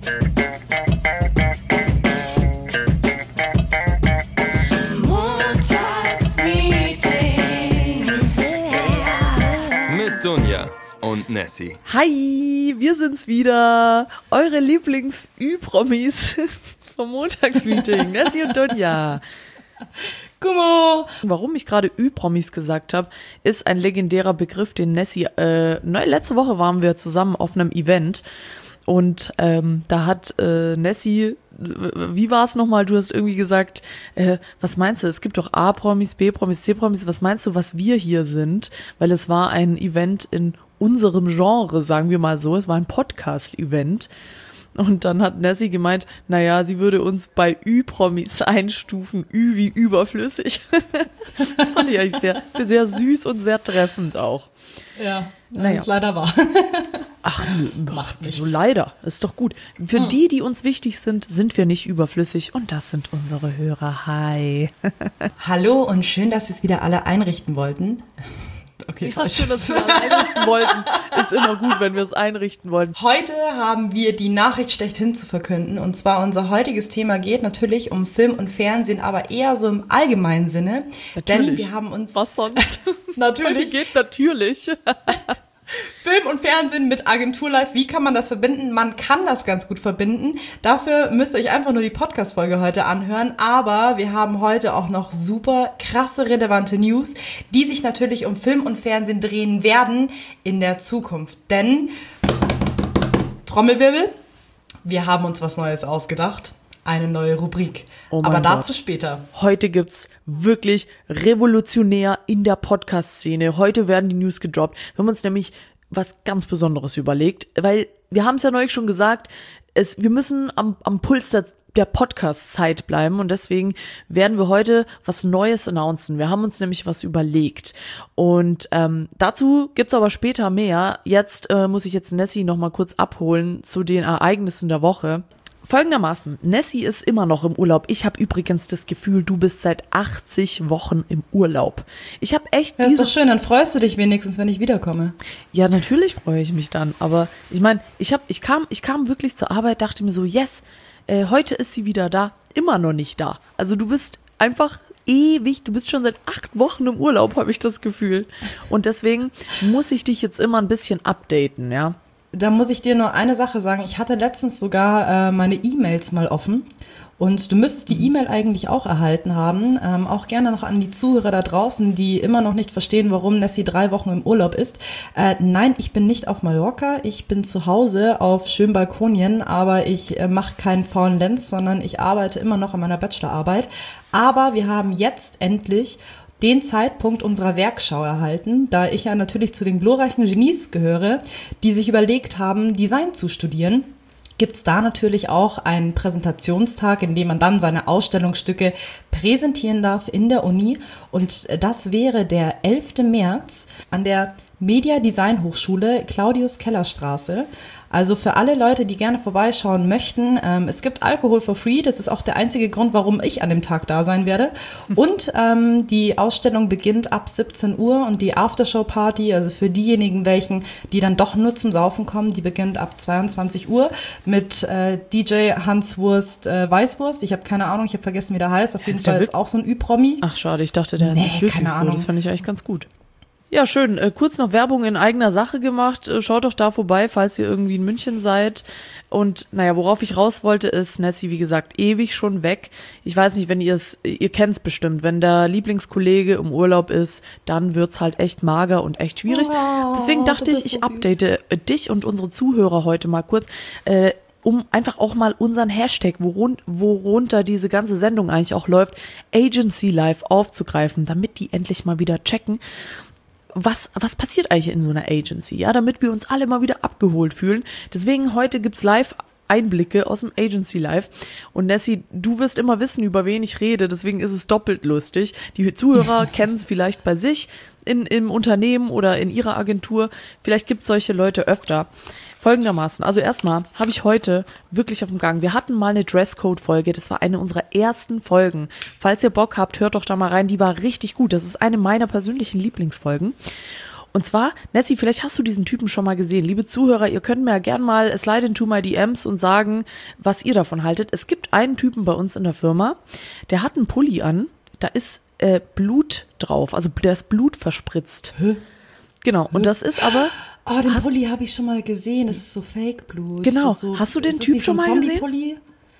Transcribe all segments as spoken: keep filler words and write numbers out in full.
Mit Dunja und Nessie. Hi, wir sind's wieder. Eure Lieblings-Ü-Promis vom Montagsmeeting. Nessie und Dunja. Gummo. Warum ich gerade Ü-Promis gesagt habe, ist ein legendärer Begriff, den Nessie, äh, ne, letzte Woche waren wir zusammen auf einem Event und ähm, da hat äh, Nessie, wie war es nochmal, du hast irgendwie gesagt, äh, was meinst du, es gibt doch A-Promis, B-Promis, C-Promis, was meinst du, was wir hier sind? Weil es war ein Event in unserem Genre, sagen wir mal so, es war ein Podcast-Event. Und dann hat Nessie gemeint, naja, sie würde uns bei Ü-Promis einstufen, Ü wie überflüssig. Fand ich eigentlich sehr, sehr süß und sehr treffend auch. Ja, das naja. ist leider wahr. Ach, Macht so nichts. leider, ist doch gut. Für Hm. die, die uns wichtig sind, sind wir nicht überflüssig und das sind unsere Hörer. Hi. Hallo und schön, dass wir es wieder alle einrichten wollten. Okay, Ja, falsch. schön, dass wir das einrichten wollten. Ist immer gut, wenn wir es einrichten wollen. Heute haben wir die Nachricht schlechthin zu verkünden. Und zwar unser heutiges Thema geht natürlich um Film und Fernsehen, aber eher so im allgemeinen Sinne. Natürlich. Denn wir haben uns Was sonst? natürlich Heute geht natürlich. Film und Fernsehen mit Agenturlife. Wie kann man das verbinden? Man kann das ganz gut verbinden. Dafür müsst ihr euch einfach nur die Podcast-Folge heute anhören. Aber wir haben heute auch noch super krasse, relevante News, die sich natürlich um Film und Fernsehen drehen werden in der Zukunft. Denn, Trommelwirbel, wir haben uns was Neues ausgedacht. Eine neue Rubrik. Oh mein Aber dazu Gott. später. Heute gibt's wirklich revolutionär in der Podcast-Szene. Heute werden die News gedroppt. Wir haben uns nämlich was ganz Besonderes überlegt, weil wir haben es ja neulich schon gesagt, es, wir müssen am, am Puls der, der Podcast-Zeit bleiben und deswegen werden wir heute was Neues announcen. Wir haben uns nämlich was überlegt und ähm, dazu gibt's aber später mehr. Jetzt äh, muss ich jetzt Nessie noch mal kurz abholen zu den Ereignissen der Woche. Folgendermaßen, Nessie ist immer noch im Urlaub. Ich habe übrigens das Gefühl, du bist seit achtzig Wochen im Urlaub. Ich habe echt Das ist diese... doch schön, dann freust du dich wenigstens, wenn ich wiederkomme. Ja, natürlich freue ich mich dann. Aber ich meine, ich hab, ich kam, ich kam wirklich zur Arbeit, dachte mir so, yes, äh, heute ist sie wieder da. Immer noch nicht da. Also du bist einfach ewig, du bist schon seit acht Wochen im Urlaub, habe ich das Gefühl. Und deswegen muss ich dich jetzt immer ein bisschen updaten, ja. Da muss ich dir nur eine Sache sagen. Ich hatte letztens sogar äh, meine E-Mails mal offen und du müsstest die E-Mail eigentlich auch erhalten haben. Ähm, auch gerne noch an die Zuhörer da draußen, die immer noch nicht verstehen, warum Nessie drei Wochen im Urlaub ist. Äh, nein, ich bin nicht auf Mallorca. Ich bin zu Hause auf schönen Balkonien, aber ich äh, mache keinen faulen Lenz, sondern ich arbeite immer noch an meiner Bachelorarbeit. Aber wir haben jetzt endlich den Zeitpunkt unserer Werkschau erhalten, da ich ja natürlich zu den glorreichen Genies gehöre, die sich überlegt haben, Design zu studieren. Gibt es da natürlich auch einen Präsentationstag, in dem man dann seine Ausstellungsstücke präsentieren darf in der Uni. Und das wäre der elften März an der Media Design Hochschule Claudius-Keller-Straße. Also für alle Leute, die gerne vorbeischauen möchten, ähm, es gibt Alkohol for free. Das ist auch der einzige Grund, warum ich an dem Tag da sein werde. Und ähm, die Ausstellung beginnt ab siebzehn Uhr und die Aftershow-Party, also für diejenigen, welchen, die dann doch nur zum Saufen kommen, die beginnt ab zweiundzwanzig Uhr mit äh, D J Hanswurst äh, Weißwurst. Ich habe keine Ahnung, ich habe vergessen, wie der heißt. Auf jeden Ist der Fall ist wirk- auch so ein Ü-Promi. Ach schade, ich dachte, der ist Nee, jetzt wirklich keine so. Ahnung. Das fand ich eigentlich ganz gut. Ja, schön. Äh, kurz noch Werbung in eigener Sache gemacht. Äh, schaut doch da vorbei, falls ihr irgendwie in München seid. Und naja, worauf ich raus wollte, ist Nessie, wie gesagt, ewig schon weg. Ich weiß nicht, wenn ihr es, ihr kennt es bestimmt, wenn der Lieblingskollege im Urlaub ist, dann wird's halt echt mager und echt schwierig. Oh, Deswegen dachte du ich, bist ich so süß. update äh, dich und unsere Zuhörer heute mal kurz, äh, um einfach auch mal unseren Hashtag, worun- worunter diese ganze Sendung eigentlich auch läuft, Agency Life aufzugreifen, damit die endlich mal wieder checken, was, was passiert eigentlich in so einer Agency, ja, damit wir uns alle mal wieder abgeholt fühlen. Deswegen heute gibt's live Einblicke aus dem Agency Life. Und Nessie, du wirst immer wissen, über wen ich rede, deswegen ist es doppelt lustig. Die Zuhörer kennen es vielleicht bei sich in, im Unternehmen oder in ihrer Agentur. Vielleicht gibt es solche Leute öfter. Folgendermaßen, also erstmal habe ich heute wirklich auf dem Gang, wir hatten mal eine Dresscode-Folge, das war eine unserer ersten Folgen. Falls ihr Bock habt, hört doch da mal rein, die war richtig gut. Das ist eine meiner persönlichen Lieblingsfolgen. Und zwar, Nessie, vielleicht hast du diesen Typen schon mal gesehen. Liebe Zuhörer, ihr könnt mir ja gern mal slide into my D Ms und sagen, was ihr davon haltet. Es gibt einen Typen bei uns in der Firma, der hat einen Pulli an, da ist äh, Blut drauf, also da ist Blut verspritzt. Hä? Genau, und das ist aber... Oh, den hast, Pulli habe ich schon mal gesehen, das ist so Fake-Blut. Genau, Das ist so, hast du den ist das Typ nicht schon so ein mal gesehen? Zombie-Pulli?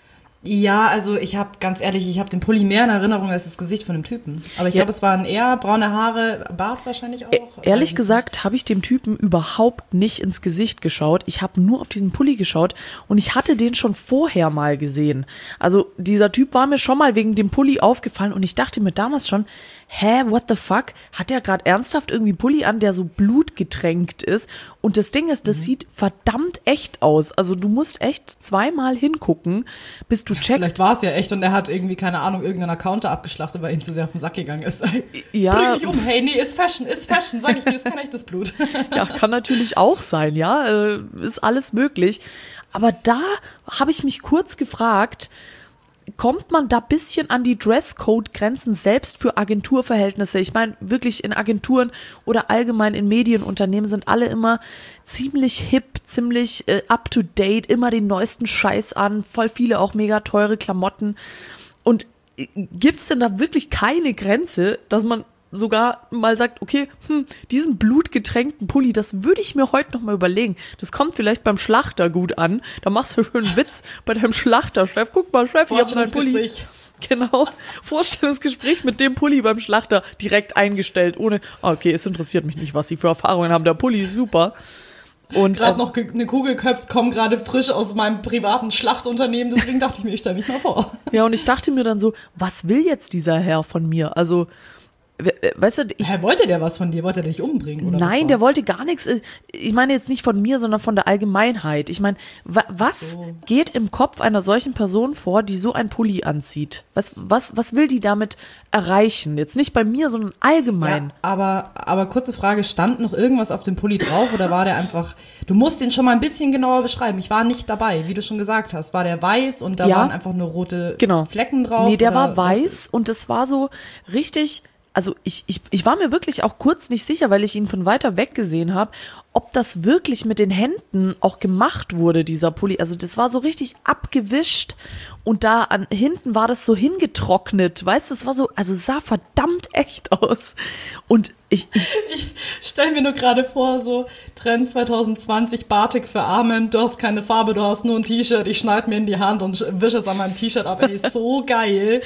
Ja, also ich habe, ganz ehrlich, ich habe den Pulli mehr in Erinnerung als das Gesicht von dem Typen. Aber ich Ja. glaube, es waren eher braune Haare, Bart wahrscheinlich auch. E- Ehrlich Ähm, gesagt habe ich dem Typen überhaupt nicht ins Gesicht geschaut. Ich habe nur auf diesen Pulli geschaut und ich hatte den schon vorher mal gesehen. Also dieser Typ war mir schon mal wegen dem Pulli aufgefallen und ich dachte mir damals schon, hä, what the fuck? Hat der gerade ernsthaft irgendwie einen Pulli an, der so blutgetränkt ist? Und das Ding ist, das mhm. sieht verdammt echt aus. Also du musst echt zweimal hingucken, bis du checkst. Vielleicht war es ja echt und er hat irgendwie, keine Ahnung, irgendeinen Account abgeschlachtet, weil ihm zu sehr auf den Sack gegangen ist. Ja. Bring dich um, hey, nee, ist Fashion, ist Fashion, sag ich dir, ist kein echtes Blut. Ja, kann natürlich auch sein, ja, äh, ist alles möglich. Aber da habe ich mich kurz gefragt, kommt man da bisschen an die Dresscode-Grenzen selbst für Agenturverhältnisse? Ich meine, wirklich in Agenturen oder allgemein in Medienunternehmen sind alle immer ziemlich hip, ziemlich äh, up-to-date, immer den neuesten Scheiß an, voll viele auch mega teure Klamotten. Und äh, gibt's denn da wirklich keine Grenze, dass man sogar mal sagt, okay, hm, diesen blutgetränkten Pulli, das würde ich mir heute noch mal überlegen. Das kommt vielleicht beim Schlachter gut an. Da machst du schön einen Witz bei deinem Schlachterchef. Guck mal, Chef, ich habe einen Pulli. Genau, Vorstellungsgespräch mit dem Pulli beim Schlachter direkt eingestellt, ohne, okay, es interessiert mich nicht, was Sie für Erfahrungen haben. Der Pulli ist super. Und gerade ähm, noch ge- eine Kugel geköpft, komme gerade frisch aus meinem privaten Schlachtunternehmen, deswegen dachte ich mir, ich stelle mich mal vor. Ja, und ich dachte mir dann so, was will jetzt dieser Herr von mir? Also, weißt du, ich, Hä, wollte der was von dir? Wollte er dich umbringen? Oder nein, was der wollte gar nichts. Ich meine jetzt nicht von mir, sondern von der Allgemeinheit. Ich meine, wa- was so. geht im Kopf einer solchen Person vor, die so ein Pulli anzieht? Was, was, was will die damit erreichen? Jetzt nicht bei mir, sondern allgemein. Ja, aber, aber kurze Frage, stand noch irgendwas auf dem Pulli drauf oder war der einfach, du musst den schon mal ein bisschen genauer beschreiben. Ich war nicht dabei, wie du schon gesagt hast. War der weiß und da Ja. waren einfach nur rote Genau. Flecken drauf? Nee, der oder? war weiß und es war so richtig, also ich, ich, ich war mir wirklich auch kurz nicht sicher, weil ich ihn von weiter weg gesehen habe, ob das wirklich mit den Händen auch gemacht wurde, dieser Pulli. Also das war so richtig abgewischt und da an hinten war das so hingetrocknet, weißt du, es war so, also sah verdammt echt aus. Und ich, ich Ich stell mir nur gerade vor, so Trend zwanzig zwanzig, Batik für Arme, du hast keine Farbe, du hast nur ein T-Shirt, ich schneide mir in die Hand und wische es an meinem T-Shirt ab, ey, ist so geil.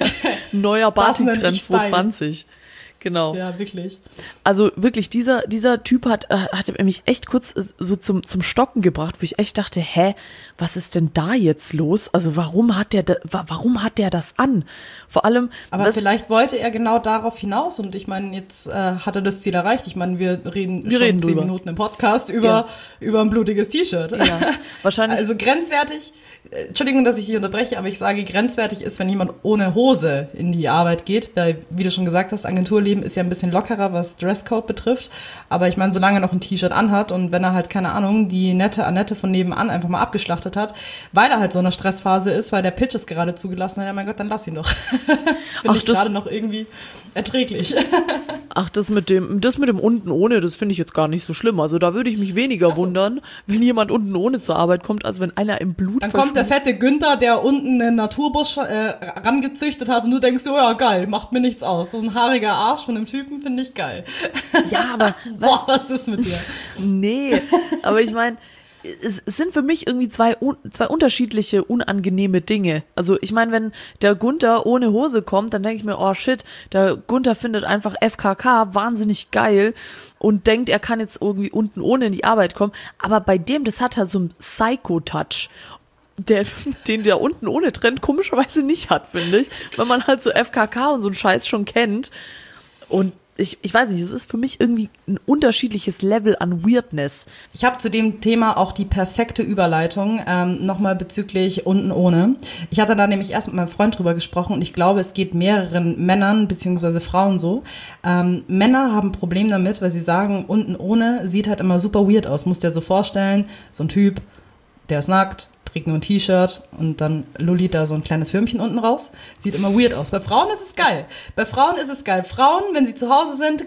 neuer Das nenn Batik-Trend ich Style. zwanzig zwanzig. Genau. Ja, wirklich. Also wirklich, dieser, dieser Typ hat, äh, hat mich echt kurz äh, so zum, zum Stocken gebracht, wo ich echt dachte, hä, was ist denn da jetzt los? Also warum hat der, da, wa- warum hat der das an? Vor allem, Aber was, vielleicht wollte er genau darauf hinaus und ich meine, jetzt äh, hat er das Ziel erreicht. Ich meine, wir reden Wir schon reden zehn drüber. Minuten im Podcast über, Ja. über ein blutiges T-Shirt. ja, wahrscheinlich, Also grenzwertig, äh, Entschuldigung, dass ich hier unterbreche, aber ich sage, grenzwertig ist, wenn jemand ohne Hose in die Arbeit geht, weil, wie du schon gesagt hast, Agenturleben ist ja ein bisschen lockerer, was Dresscode betrifft, aber ich meine, solange er noch ein T-Shirt anhat und wenn er halt, keine Ahnung, die nette Annette von nebenan einfach mal abgeschlachtet hat, weil er halt so in einer Stressphase ist, weil der Pitch es gerade zugelassen hat, ja mein Gott, dann lass ihn doch. Finde Ach, ich das- gerade noch irgendwie erträglich. ach, das mit dem, das mit dem unten ohne, das finde ich jetzt gar nicht so schlimm. Also da würde ich mich weniger wundern, wenn jemand unten ohne zur Arbeit kommt, als wenn einer im Blut Dann kommt der verschwindet. fette Günther, der unten einen Naturbusch äh, rangezüchtet hat und du denkst, oh ja, geil, macht mir nichts aus. So ein haariger Arsch von einem Typen finde ich geil. Ja, aber Boah, was, was ist mit dir? nee, aber ich meine, es, es sind für mich irgendwie zwei, un, zwei unterschiedliche unangenehme Dinge. Also ich meine, wenn der Gunther ohne Hose kommt, dann denke ich mir, oh shit, der Gunther findet einfach F K K wahnsinnig geil und denkt, er kann jetzt irgendwie unten ohne in die Arbeit kommen. Aber bei dem, das hat halt so einen Psycho-Touch. Der, den der unten ohne Trend komischerweise nicht hat, finde ich. Weil man halt so F K K und so einen Scheiß schon kennt. Und ich, ich weiß nicht, es ist für mich irgendwie ein unterschiedliches Level an Weirdness. Ich habe zu dem Thema auch die perfekte Überleitung, ähm, nochmal bezüglich unten ohne. Ich hatte da nämlich erst mit meinem Freund drüber gesprochen und ich glaube, es geht mehreren Männern bzw. Frauen so. Ähm, Männer haben ein Problem damit, weil sie sagen, unten ohne sieht halt immer super weird aus. Musst dir so vorstellen, so ein Typ, der ist nackt, trägt nur ein T-Shirt und dann lullit da so ein kleines Würmchen unten raus. Sieht immer weird aus. Bei Frauen ist es geil. Bei Frauen ist es geil. Frauen, wenn sie zu Hause sind,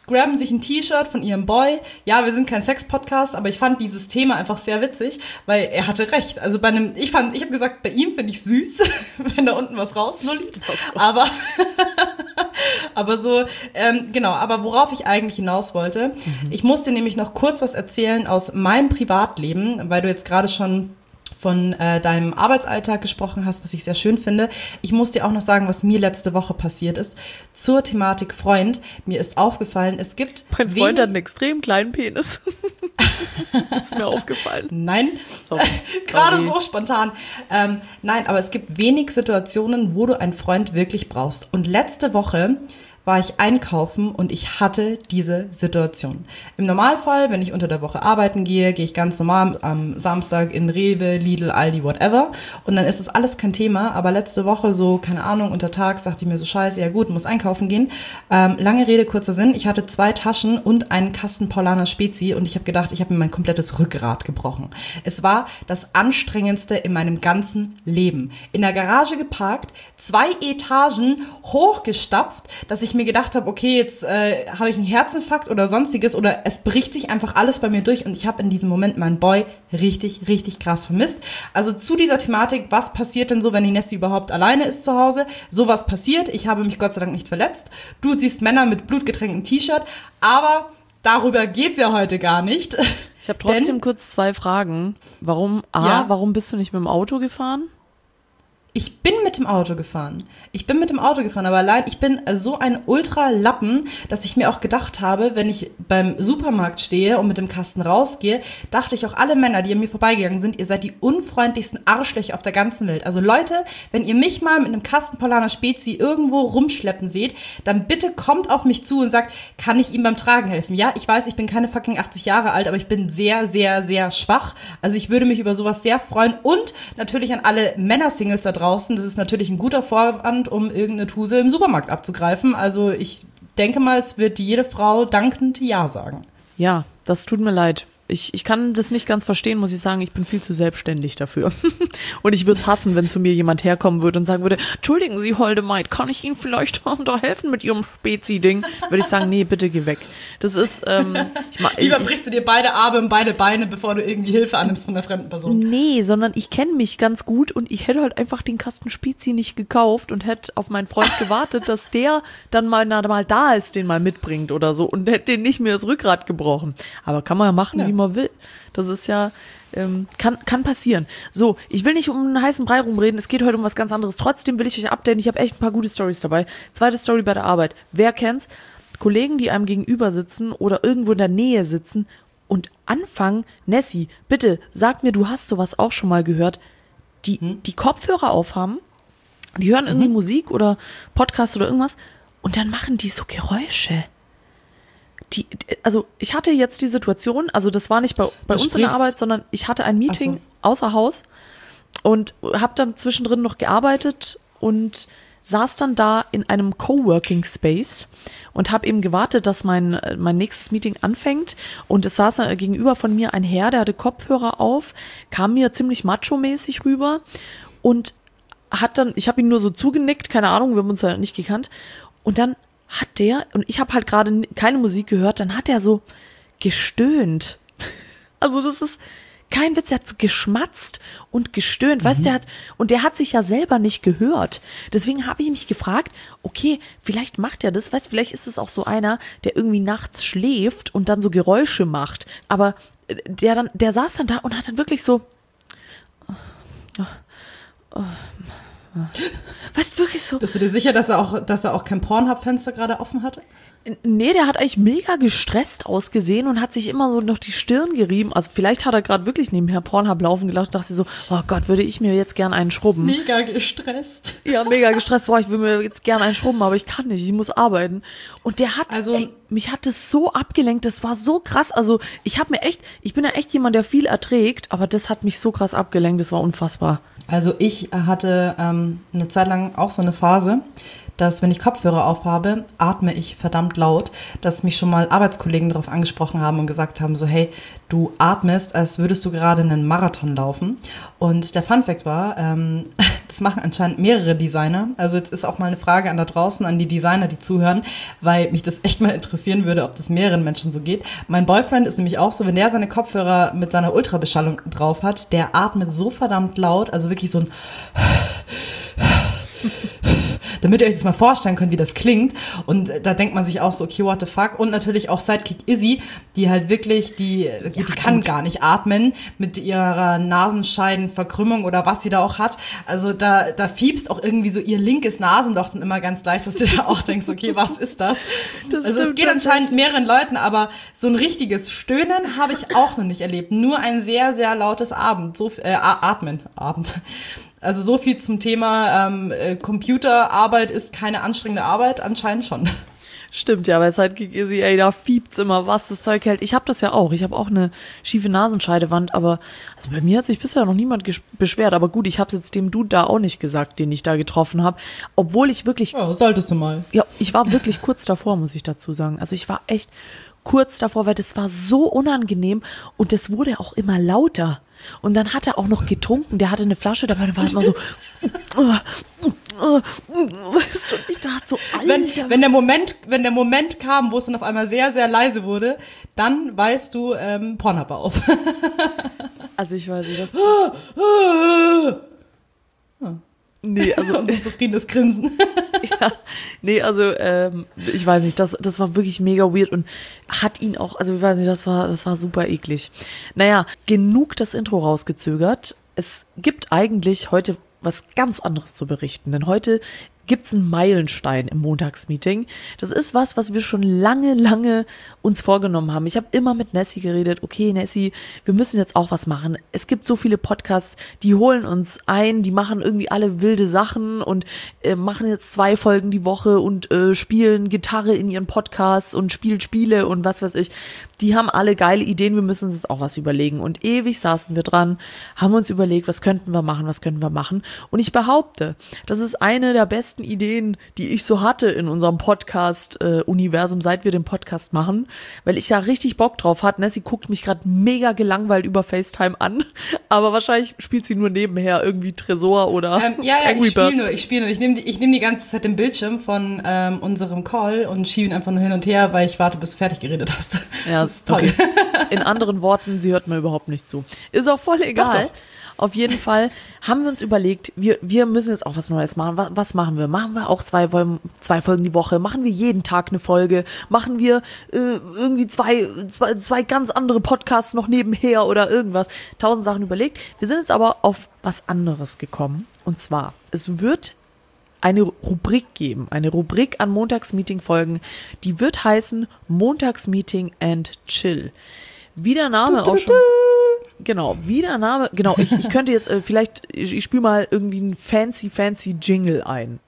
graben sich ein T-Shirt von ihrem Boy. Ja, wir sind kein Sex-Podcast, aber ich fand dieses Thema einfach sehr witzig, weil er hatte recht. Also bei einem, ich fand, ich habe gesagt, bei ihm finde ich süß, wenn da unten was rausnullt. Oh aber, aber so, ähm, genau, aber worauf ich eigentlich hinaus wollte, mhm. ich musste nämlich noch kurz was erzählen aus meinem Privatleben, weil du jetzt gerade schon von äh, deinem Arbeitsalltag gesprochen hast, was ich sehr schön finde. Ich muss dir auch noch sagen, was mir letzte Woche passiert ist. Zur Thematik Freund. Mir ist aufgefallen, es gibt... Mein Freund hat einen extrem kleinen Penis. Ist mir aufgefallen. Nein, Sorry. Gerade so spontan. Ähm, nein, aber es gibt wenig Situationen, wo du einen Freund wirklich brauchst. Und letzte Woche war ich einkaufen und ich hatte diese Situation. Im Normalfall, wenn ich unter der Woche arbeiten gehe, gehe ich ganz normal am Samstag in Rewe, Lidl, Aldi, whatever. Und dann ist das alles kein Thema. Aber letzte Woche so, keine Ahnung, untertags dachte ich mir so, scheiße, ja gut, muss einkaufen gehen. Ähm, lange Rede, kurzer Sinn. Ich hatte zwei Taschen und einen Kasten Paulaner Spezi und ich habe gedacht, ich habe mir mein komplettes Rückgrat gebrochen. Es war das Anstrengendste in meinem ganzen Leben. In der Garage geparkt, zwei Etagen hochgestapft, dass ich mir gedacht habe, okay, jetzt äh, habe ich einen Herzinfarkt oder sonstiges oder es bricht sich einfach alles bei mir durch und ich habe in diesem Moment meinen Boy richtig, richtig krass vermisst. Also zu dieser Thematik, was passiert denn so, wenn die Nessie überhaupt alleine ist zu Hause? Sowas passiert, ich habe mich Gott sei Dank nicht verletzt. Du siehst Männer mit blutgetränktem T-Shirt, aber darüber geht's ja heute gar nicht. Ich habe trotzdem Denn, kurz zwei Fragen. Warum, A, ja, warum bist du nicht mit dem Auto gefahren? Ich bin mit dem Auto gefahren. Ich bin mit dem Auto gefahren, aber allein, ich bin so ein Ultra-Lappen, dass ich mir auch gedacht habe, wenn ich beim Supermarkt stehe und mit dem Kasten rausgehe, dachte ich auch, alle Männer, die an mir vorbeigegangen sind, ihr seid die unfreundlichsten Arschlöcher auf der ganzen Welt. Also Leute, wenn ihr mich mal mit einem Kasten Paulaner Spezi irgendwo rumschleppen seht, dann bitte kommt auf mich zu und sagt, kann ich ihm beim Tragen helfen? Ja, ich weiß, ich bin keine fucking achtzig Jahre alt, aber ich bin sehr, sehr, sehr schwach. Also ich würde mich über sowas sehr freuen und natürlich an alle Männer-Singles da draußen. Das ist natürlich ein guter Vorwand, um irgendeine Tuse im Supermarkt abzugreifen. Also ich denke mal, es wird jede Frau dankend Ja sagen. Ja, das tut mir leid. Ich, ich kann das nicht ganz verstehen, muss ich sagen. Ich bin viel zu selbstständig dafür. Und ich würde es hassen, wenn zu mir jemand herkommen würde und sagen würde, entschuldigen Sie, holde Maid, kann ich Ihnen vielleicht da helfen mit Ihrem Spezi-Ding? Würde ich sagen, nee, bitte geh weg. Das ist, ähm... Ich ma- Lieber brichst du dir beide Arme und beide Beine, bevor du irgendwie Hilfe annimmst von der fremden Person. Nee, sondern ich kenne mich ganz gut und ich hätte halt einfach den Kasten Spezi nicht gekauft und hätte auf meinen Freund gewartet, dass der dann mal, na, mal da ist, den mal mitbringt oder so und hätte den nicht mehr das Rückgrat gebrochen. Aber kann man ja machen, ja, wie man will. Das ist ja, ähm, kann, kann passieren. So, ich will nicht um einen heißen Brei rumreden, es geht heute um was ganz anderes. Trotzdem will ich euch updaten, ich habe echt ein paar gute Storys dabei. Zweite Story bei der Arbeit. Wer kennt's? Kollegen, die einem gegenüber sitzen oder irgendwo in der Nähe sitzen und anfangen, Nessie, bitte, sag mir, du hast sowas auch schon mal gehört, die, hm? die Kopfhörer aufhaben, die hören irgendwie mhm. Musik oder Podcast oder irgendwas und dann machen die so Geräusche. Die, also ich hatte jetzt die Situation, also das war nicht bei, bei uns in der Arbeit, sondern ich hatte ein Meeting so. außer Haus und habe dann zwischendrin noch gearbeitet und saß dann da in einem Coworking Space und habe eben gewartet, dass mein, mein nächstes Meeting anfängt und es saß gegenüber von mir ein Herr, der hatte Kopfhörer auf, kam mir ziemlich macho-mäßig rüber und hat dann, ich habe ihn nur so zugenickt, keine Ahnung, wir haben uns ja nicht gekannt und dann hat der, und ich habe halt gerade keine Musik gehört, dann hat er so gestöhnt. Also das ist kein Witz, der hat so geschmatzt und gestöhnt, mhm. weißt du, der hat, und der hat sich ja selber nicht gehört. Deswegen habe ich mich gefragt, okay, vielleicht macht er das, weißt du, vielleicht ist es auch so einer, der irgendwie nachts schläft und dann so Geräusche macht. Aber der dann, der saß dann da und hat dann wirklich so, oh, oh, weißt du, wirklich so. Bist du dir sicher, dass er auch, dass er auch kein Pornhub-Fenster gerade offen hatte? Nee, der hat eigentlich mega gestresst ausgesehen und hat sich immer so noch die Stirn gerieben. Also vielleicht hat er gerade wirklich nebenher Pornhub laufen gelassen und dachte so, oh Gott, würde ich mir jetzt gern einen schrubben. Mega gestresst. Ja, mega gestresst. Boah, ich will mir jetzt gern einen schrubben, aber ich kann nicht, ich muss arbeiten. Und der hat, also, ey, mich hat das so abgelenkt, das war so krass. Also ich habe mir echt, ich bin ja echt jemand, der viel erträgt, aber das hat mich so krass abgelenkt, das war unfassbar. Also ich hatte ähm, eine Zeit lang auch so eine Phase, dass wenn ich Kopfhörer aufhabe, atme ich verdammt laut, dass mich schon mal Arbeitskollegen darauf angesprochen haben und gesagt haben, so hey, du atmest, als würdest du gerade einen Marathon laufen. Und der Funfact war, ähm, Das machen anscheinend mehrere Designer. Also jetzt ist auch mal eine Frage an da draußen, an die Designer, die zuhören, weil mich das echt mal interessieren würde, ob das mehreren Menschen so geht. Mein Boyfriend ist nämlich auch so, wenn der seine Kopfhörer mit seiner Ultrabeschallung drauf hat, der atmet so verdammt laut, also wirklich so ein damit ihr euch das mal vorstellen könnt, wie das klingt. Und da denkt man sich auch so, okay, what the fuck. Und natürlich auch Sidekick Izzy, die halt wirklich, die, ja, die kann gut. gar nicht atmen mit ihrer Nasenscheidenverkrümmung oder was sie da auch hat. Also da, da fiebst auch irgendwie so ihr linkes Nasenloch dann immer ganz leicht, dass du da auch denkst, okay, was ist das? das also es geht anscheinend mehreren Leuten, aber so ein richtiges Stöhnen habe ich auch noch nicht erlebt. Nur ein sehr, sehr lautes Abend, so, äh, Atmen, Abend. Also so viel zum Thema ähm, Computerarbeit ist keine anstrengende Arbeit, anscheinend schon. Stimmt, ja, weil Sidekick Izzy, ey, da fiebt's immer, was das Zeug hält. Ich habe das ja auch, ich habe auch eine schiefe Nasenscheidewand, aber also bei mir hat sich bisher noch niemand ges- beschwert. Aber gut, ich habe jetzt dem Dude da auch nicht gesagt, den ich da getroffen habe, obwohl ich wirklich... Ja, solltest du mal. Ja, ich war wirklich kurz davor, muss ich dazu sagen. Also ich war echt kurz davor, weil das war so unangenehm und das wurde auch immer lauter. Und dann hat er auch noch getrunken, der hatte eine Flasche dabei, dann war es immer so, weißt du, ich dachte so, Alter. Wenn, wenn, der Moment, wenn der Moment kam, wo es dann auf einmal sehr, sehr leise wurde, dann weißt du, ähm, Pornhub auf. Also ich weiß nicht, das... Nee, also und ein zufriedenes Grinsen. Ja, nee, also ähm, ich weiß nicht, das, das war wirklich mega weird und hat ihn auch, also ich weiß nicht, das war, das war super eklig. Naja, genug das Intro rausgezögert. Es gibt eigentlich heute was ganz anderes zu berichten, denn heute gibt's einen Meilenstein im Montagsmeeting. Das ist was, was wir schon lange, lange uns vorgenommen haben. Ich habe immer mit Nessie geredet, okay, Nessie, wir müssen jetzt auch was machen. Es gibt so viele Podcasts, die holen uns ein, die machen irgendwie alle wilde Sachen und äh, machen jetzt zwei Folgen die Woche und äh, spielen Gitarre in ihren Podcasts und spielen Spiele und was weiß ich. Die haben alle geile Ideen, wir müssen uns jetzt auch was überlegen. Und ewig saßen wir dran, haben uns überlegt, was könnten wir machen, was könnten wir machen. Und ich behaupte, das ist eine der besten Ideen, die ich so hatte in unserem Podcast-Universum, äh, seit wir den Podcast machen, weil ich da richtig Bock drauf hatte. Ne? Sie guckt mich gerade mega gelangweilt über FaceTime an, aber wahrscheinlich spielt sie nur nebenher irgendwie Tresor oder ähm, ja, ja, Angry ich spiele Birds. nur, ich spiele nur. Ich nehme die, ich nehm die ganze Zeit den Bildschirm von ähm, unserem Call und schiebe ihn einfach nur hin und her, weil ich warte, bis du fertig geredet hast. Ja, das ist toll. Okay. In anderen Worten, sie hört mir überhaupt nicht zu. Ist auch voll egal. Doch, doch. Auf jeden Fall haben wir uns überlegt, wir, wir müssen jetzt auch was Neues machen. Was, was machen wir? Machen wir auch zwei, zwei Folgen die Woche? Machen wir jeden Tag eine Folge? Machen wir äh, irgendwie zwei, zwei, zwei ganz andere Podcasts noch nebenher oder irgendwas? Tausend Sachen überlegt. Wir sind jetzt aber auf was anderes gekommen. Und zwar, es wird eine Rubrik geben, eine Rubrik an Montagsmeeting-Folgen, die wird heißen Montagsmeeting and Chill. Wie der Name auch schon... Genau, wie der Name, genau, ich, ich könnte jetzt äh, vielleicht, ich, ich spiele mal irgendwie einen fancy, fancy Jingle ein.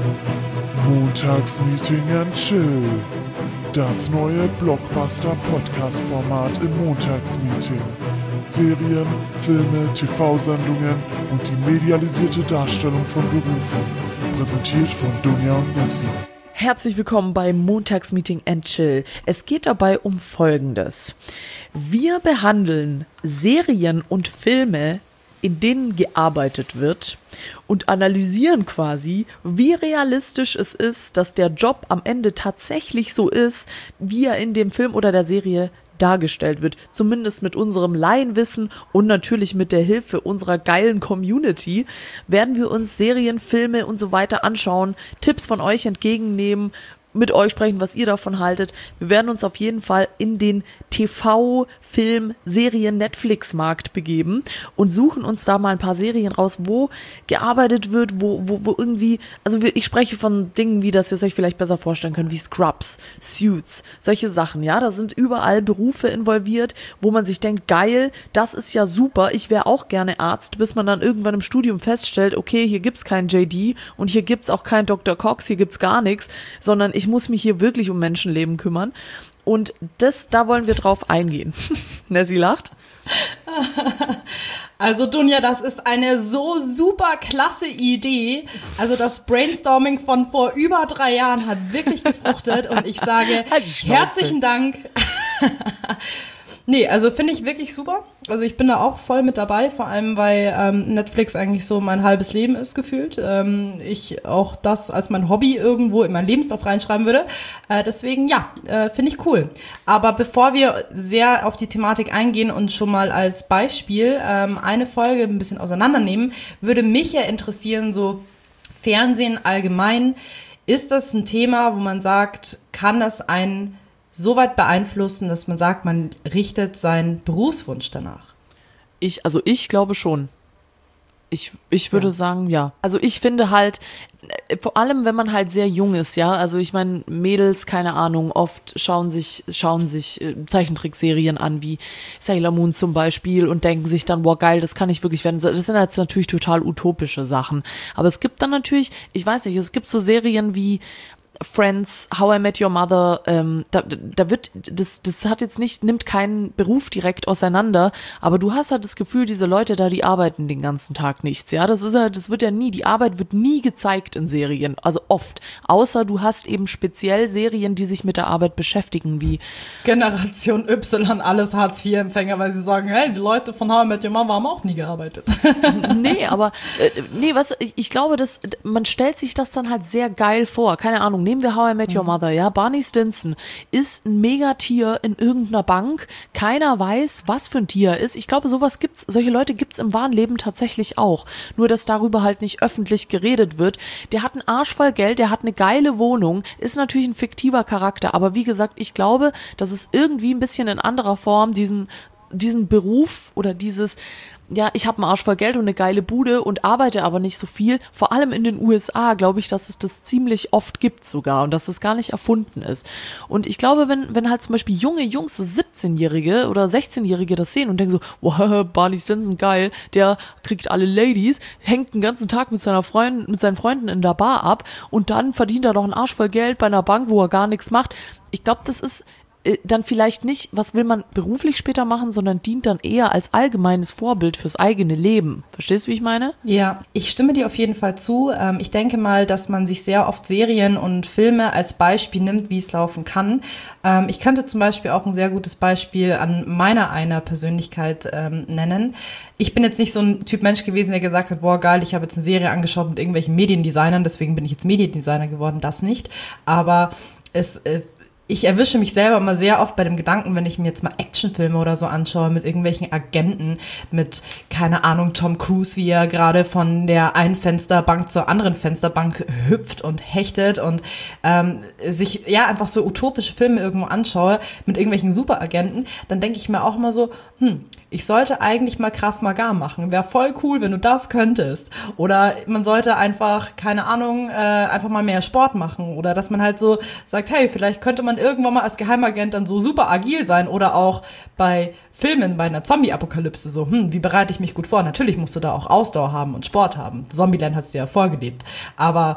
Montagsmeeting and Chill. Das neue Blockbuster-Podcast-Format im Montagsmeeting. Serien, Filme, T V-Sendungen und die medialisierte Darstellung von Berufen. Präsentiert von Dunja und Nessie. Herzlich willkommen bei Montagsmeeting and Chill. Es geht dabei um Folgendes. Wir behandeln Serien und Filme, in denen gearbeitet wird und analysieren quasi, wie realistisch es ist, dass der Job am Ende tatsächlich so ist, wie er in dem Film oder der Serie dargestellt wird, zumindest mit unserem Laienwissen und natürlich mit der Hilfe unserer geilen Community, werden wir uns Serien, Filme und so weiter anschauen, Tipps von euch entgegennehmen, mit euch sprechen, was ihr davon haltet. Wir werden uns auf jeden Fall in den T V, Film, Serien, Netflix-Markt begeben und suchen uns da mal ein paar Serien raus, wo gearbeitet wird, wo, wo, wo irgendwie, also ich spreche von Dingen, wie das ihr euch vielleicht besser vorstellen könnt, wie Scrubs, Suits, solche Sachen, ja, da sind überall Berufe involviert, wo man sich denkt, geil, das ist ja super, ich wäre auch gerne Arzt, bis man dann irgendwann im Studium feststellt, okay, hier gibt's keinen J D und hier gibt's auch keinen Doktor Cox, hier gibt's gar nichts, sondern ich muss mich hier wirklich um Menschenleben kümmern. Und das, da wollen wir drauf eingehen. Nessie lacht. Also Dunja, das ist eine so super klasse Idee. Also das Brainstorming von vor über drei Jahren hat wirklich gefruchtet und ich sage halt herzlichen Dank. Nee, also finde ich wirklich super. Also ich bin da auch voll mit dabei, vor allem weil ähm, Netflix eigentlich so mein halbes Leben ist gefühlt. Ähm, ich auch das als mein Hobby irgendwo in meinen Lebenslauf reinschreiben würde. Äh, deswegen ja, äh, finde ich cool. Aber bevor wir sehr auf die Thematik eingehen und schon mal als Beispiel ähm, eine Folge ein bisschen auseinandernehmen, würde mich ja interessieren, so Fernsehen allgemein, ist das ein Thema, wo man sagt, kann das einen so weit beeinflussen, dass man sagt, man richtet seinen Berufswunsch danach? Ich, also ich glaube schon. Ich, ich würde Ja. sagen, ja. Also ich finde halt, äh, vor allem wenn man halt sehr jung ist, ja, also ich meine, Mädels, keine Ahnung, oft schauen sich, schauen sich äh, Zeichentrickserien an, wie Sailor Moon zum Beispiel und denken sich dann, boah geil, das kann ich wirklich werden. Das sind jetzt natürlich total utopische Sachen. Aber es gibt dann natürlich, ich weiß nicht, es gibt so Serien wie Friends, How I Met Your Mother, ähm, da, da wird, das, das hat jetzt nicht, nimmt keinen Beruf direkt auseinander, aber du hast halt das Gefühl, diese Leute da, die arbeiten den ganzen Tag nichts, ja, das ist halt, das wird ja nie, die Arbeit wird nie gezeigt in Serien, also oft, außer du hast eben speziell Serien, die sich mit der Arbeit beschäftigen, wie Generation Y, alles Hartz-vier-Empfänger, weil sie sagen, hey, die Leute von How I Met Your Mother haben auch nie gearbeitet. nee, aber, äh, nee, was, ich, ich glaube, dass, man stellt sich das dann halt sehr geil vor, keine Ahnung, nehmen wir How I Met Your Mother, ja, Barney Stinson ist ein Megatier in irgendeiner Bank, keiner weiß, was für ein Tier er ist, ich glaube, sowas gibt's, solche Leute gibt's im wahren Leben tatsächlich auch, nur dass darüber halt nicht öffentlich geredet wird, der hat einen Arsch voll Geld, der hat eine geile Wohnung, ist natürlich ein fiktiver Charakter, aber wie gesagt, ich glaube, dass es irgendwie ein bisschen in anderer Form diesen, diesen Beruf oder dieses, ja, ich habe einen Arsch voll Geld und eine geile Bude und arbeite aber nicht so viel. Vor allem in den U S A glaube ich, dass es das ziemlich oft gibt sogar und dass es gar nicht erfunden ist. Und ich glaube, wenn, wenn halt zum Beispiel junge Jungs, so siebzehnjährige oder sechzehnjährige das sehen und denken so, wow, Barney Stinson geil, der kriegt alle Ladies, hängt den ganzen Tag mit seiner Freund, mit seinen Freunden in der Bar ab und dann verdient er doch einen Arsch voll Geld bei einer Bank, wo er gar nichts macht. Ich glaube, das ist dann vielleicht nicht, was will man beruflich später machen, sondern dient dann eher als allgemeines Vorbild fürs eigene Leben. Verstehst du, wie ich meine? Ja, ich stimme dir auf jeden Fall zu. Ähm, ich denke mal, dass man sich sehr oft Serien und Filme als Beispiel nimmt, wie es laufen kann. Ähm, ich könnte zum Beispiel auch ein sehr gutes Beispiel an meiner einer Persönlichkeit ähm, nennen. Ich bin jetzt nicht so ein Typ Mensch gewesen, der gesagt hat, boah geil, ich habe jetzt eine Serie angeschaut mit irgendwelchen Mediendesignern, deswegen bin ich jetzt Mediendesigner geworden, das nicht. Aber es äh, ich erwische mich selber immer sehr oft bei dem Gedanken, wenn ich mir jetzt mal Actionfilme oder so anschaue mit irgendwelchen Agenten, mit, keine Ahnung, Tom Cruise, wie er gerade von der einen Fensterbank zur anderen Fensterbank hüpft und hechtet und ähm, sich, ja, einfach so utopische Filme irgendwo anschaue mit irgendwelchen Superagenten, dann denke ich mir auch immer so, hm, ich sollte eigentlich mal Krav Maga machen. Wäre voll cool, wenn du das könntest. Oder man sollte einfach, keine Ahnung, äh, einfach mal mehr Sport machen. Oder dass man halt so sagt, hey, vielleicht könnte man irgendwann mal als Geheimagent dann so super agil sein. Oder auch bei Filmen, bei einer Zombie-Apokalypse so, hm, wie bereite ich mich gut vor? Natürlich musst du da auch Ausdauer haben und Sport haben. Zombieland hat es dir ja vorgelebt. Aber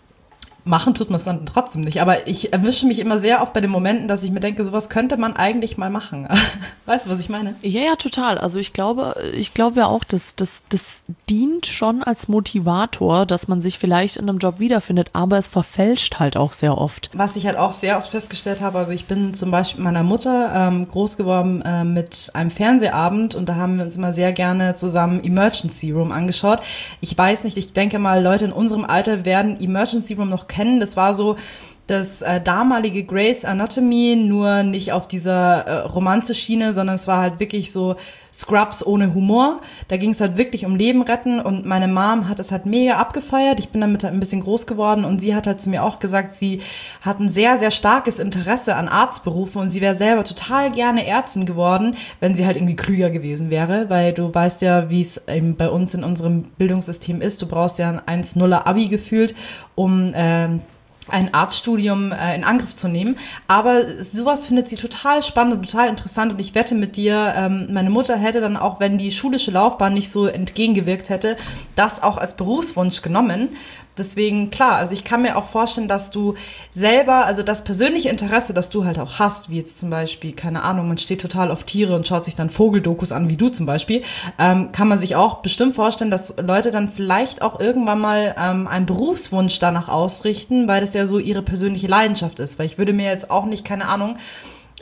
machen tut man es dann trotzdem nicht. Aber ich erwische mich immer sehr oft bei den Momenten, dass ich mir denke, sowas könnte man eigentlich mal machen. Weißt du, was ich meine? Ja, ja, total. Also ich glaube, ich glaube ja auch, dass das, das dient schon als Motivator, dass man sich vielleicht in einem Job wiederfindet, aber es verfälscht halt auch sehr oft. Was ich halt auch sehr oft festgestellt habe, also ich bin zum Beispiel mit meiner Mutter ähm, groß geworden äh, mit einem Fernsehabend und da haben wir uns immer sehr gerne zusammen Emergency Room angeschaut. Ich weiß nicht, ich denke mal, Leute in unserem Alter werden Emergency Room noch kennen. Das war so das äh, damalige Grey's Anatomy, nur nicht auf dieser äh, Romanze-Schiene, sondern es war halt wirklich so Scrubs ohne Humor. Da ging es halt wirklich um Leben retten und meine Mom hat es halt mega abgefeiert. Ich bin damit halt ein bisschen groß geworden und sie hat halt zu mir auch gesagt, sie hat ein sehr, sehr starkes Interesse an Arztberufen und sie wäre selber total gerne Ärztin geworden, wenn sie halt irgendwie klüger gewesen wäre, weil du weißt ja, wie es eben bei uns in unserem Bildungssystem ist. Du brauchst ja ein eins Komma nuller Abi gefühlt, um ähm, ein Arztstudium äh, in Angriff zu nehmen. Aber sowas findet sie total spannend und total interessant und ich wette mit dir, ähm, meine Mutter hätte dann auch, wenn die schulische Laufbahn nicht so entgegengewirkt hätte, das auch als Berufswunsch genommen. Deswegen, klar, also ich kann mir auch vorstellen, dass du selber, also das persönliche Interesse, das du halt auch hast, wie jetzt zum Beispiel, keine Ahnung, man steht total auf Tiere und schaut sich dann Vogeldokus an, wie du zum Beispiel, ähm, kann man sich auch bestimmt vorstellen, dass Leute dann vielleicht auch irgendwann mal ähm, einen Berufswunsch danach ausrichten, weil das ja so ihre persönliche Leidenschaft ist. Weil ich würde mir jetzt auch nicht, keine Ahnung,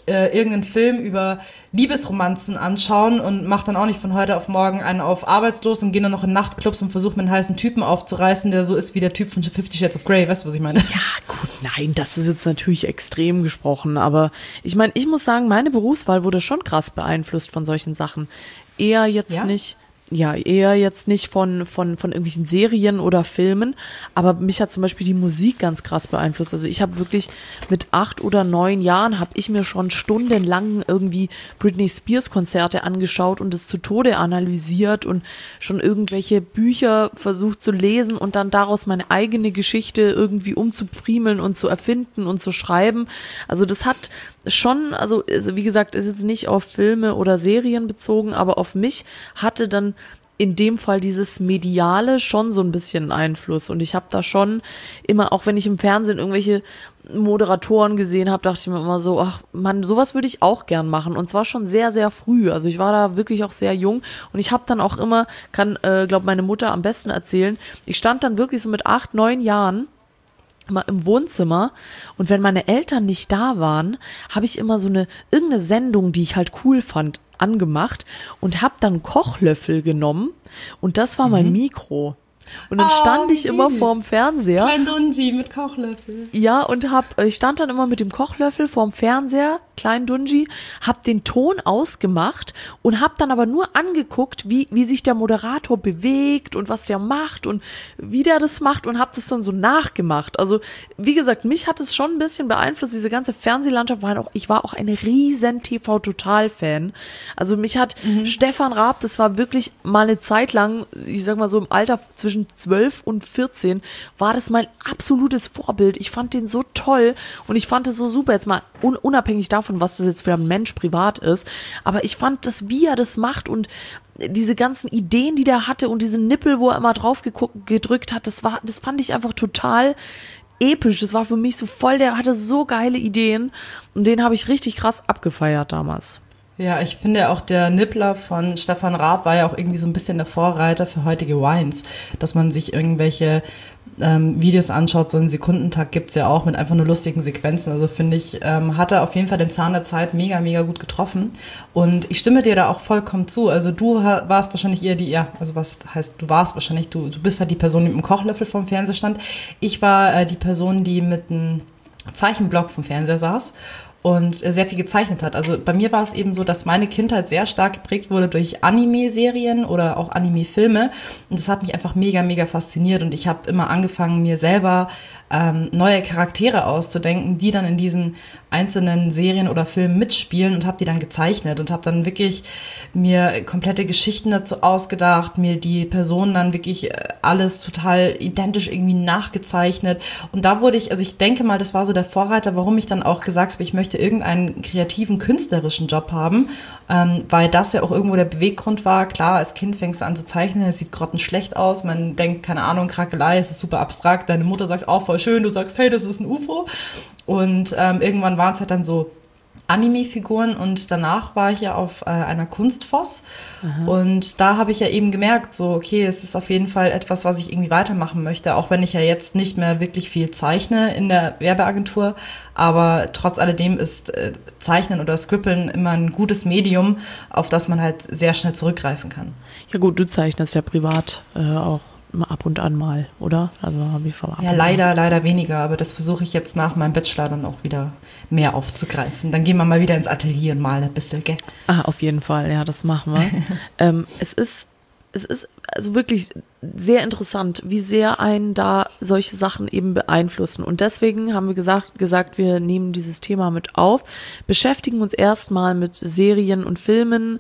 äh, irgendeinen Film über Liebesromanzen anschauen und mache dann auch nicht von heute auf morgen einen auf arbeitslos und gehe dann noch in Nachtclubs und versuche mir einen heißen Typen aufzureißen, der so ist wie der Typ von Fifty Shades of Grey. Weißt du, was ich meine? Ja, gut, nein, das ist jetzt natürlich extrem gesprochen, aber ich meine, ich muss sagen, meine Berufswahl wurde schon krass beeinflusst von solchen Sachen. Eher jetzt Ja? nicht, ja, eher jetzt nicht von, von, von irgendwelchen Serien oder Filmen, aber mich hat zum Beispiel die Musik ganz krass beeinflusst. Also ich habe wirklich mit acht oder neun Jahren habe ich mir schon stundenlang irgendwie Britney Spears Konzerte angeschaut und es zu Tode analysiert und schon irgendwelche Bücher versucht zu lesen und dann daraus meine eigene Geschichte irgendwie umzupfriemeln und zu erfinden und zu schreiben. Also das hat schon, also wie gesagt, ist jetzt nicht auf Filme oder Serien bezogen, aber auf mich hatte dann in dem Fall dieses Mediale schon so ein bisschen Einfluss. Und ich habe da schon immer, auch wenn ich im Fernsehen irgendwelche Moderatoren gesehen habe, dachte ich mir immer so, ach Mann, sowas würde ich auch gern machen. Und zwar schon sehr, sehr früh. Also ich war da wirklich auch sehr jung. Und ich habe dann auch immer, kann, äh, glaube meine Mutter am besten erzählen, ich stand dann wirklich so mit acht, neun Jahren immer im Wohnzimmer und wenn meine Eltern nicht da waren, habe ich immer so eine irgendeine Sendung, die ich halt cool fand, angemacht und habe dann Kochlöffel genommen und das war mein Mikro. Und dann Oh, stand wie ich immer süß. vorm Fernseher. Klein Dungi mit Kochlöffel. Ja, und hab, ich stand dann immer mit dem Kochlöffel vorm Fernseher, klein Dungi, hab den Ton ausgemacht und hab dann aber nur angeguckt, wie, wie sich der Moderator bewegt und was der macht und wie der das macht und hab das dann so nachgemacht. Also, wie gesagt, mich hat es schon ein bisschen beeinflusst, diese ganze Fernsehlandschaft war auch, ich war auch ein riesen T V-Total-Fan. Also, mich hat mhm. Stefan Raab, das war wirklich mal eine Zeit lang, ich sag mal so im Alter zwischen zwölf und vierzehn, war das mein absolutes Vorbild. Ich fand den so toll und ich fand es so super, jetzt mal un- unabhängig davon, was das jetzt für ein Mensch privat ist, aber ich fand das, wie er das macht und diese ganzen Ideen, die der hatte und diese Nippel, wo er immer drauf geguckt, gedrückt hat, das war, das fand ich einfach total episch. Das war für mich so voll, der hatte so geile Ideen und den habe ich richtig krass abgefeiert damals. Ja, ich finde auch, der Nippler von Stefan Raab war ja auch irgendwie so ein bisschen der Vorreiter für heutige Wines, dass man sich irgendwelche ähm, Videos anschaut, so einen Sekundentakt gibt's ja auch mit einfach nur lustigen Sequenzen, also finde ich, ähm, hat er auf jeden Fall den Zahn der Zeit mega, mega gut getroffen und ich stimme dir da auch vollkommen zu, also du ha- warst wahrscheinlich eher die, ja, also was heißt, du warst wahrscheinlich, du, du bist halt die Person, die mit dem Kochlöffel vorm Fernseher stand, ich war äh, die Person, die mit einem Zeichenblock vom Fernseher saß und sehr viel gezeichnet hat. Also bei mir war es eben so, dass meine Kindheit sehr stark geprägt wurde durch Anime-Serien oder auch Anime-Filme und das hat mich einfach mega, mega fasziniert und ich habe immer angefangen, mir selber ähm, neue Charaktere auszudenken, die dann in diesen einzelnen Serien oder Filmen mitspielen und habe die dann gezeichnet und habe dann wirklich mir komplette Geschichten dazu ausgedacht, mir die Personen dann wirklich alles total identisch irgendwie nachgezeichnet und da wurde ich, also ich denke mal, das war so der Vorreiter, warum ich dann auch gesagt habe, ich möchte irgendeinen kreativen, künstlerischen Job haben, ähm, weil das ja auch irgendwo der Beweggrund war. Klar, als Kind fängst du an zu zeichnen, es sieht grottenschlecht aus, man denkt, keine Ahnung, Krakelei, es ist super abstrakt, deine Mutter sagt, oh, voll schön, du sagst, hey, das ist ein U F O und ähm, irgendwann waren es halt dann so Anime-Figuren und danach war ich ja auf äh, einer Kunstfoss Aha. und da habe ich ja eben gemerkt, so okay, es ist auf jeden Fall etwas, was ich irgendwie weitermachen möchte, auch wenn ich ja jetzt nicht mehr wirklich viel zeichne in der Werbeagentur, aber trotz alledem ist äh, Zeichnen oder Scribbeln immer ein gutes Medium, auf das man halt sehr schnell zurückgreifen kann. Ja gut, du zeichnest ja privat äh, auch ab und an mal, oder? Also habe ich schon ab Ja, leider, an. leider weniger, aber das versuche ich jetzt nach meinem Bachelor dann auch wieder mehr aufzugreifen. Dann gehen wir mal wieder ins Atelier und malen ein bisschen, gell? Ah, auf jeden Fall, ja, das machen wir. ähm, es ist, es ist also wirklich sehr interessant, wie sehr einen da solche Sachen eben beeinflussen. Und deswegen haben wir gesagt, gesagt, wir nehmen dieses Thema mit auf, beschäftigen uns erstmal mit Serien und Filmen,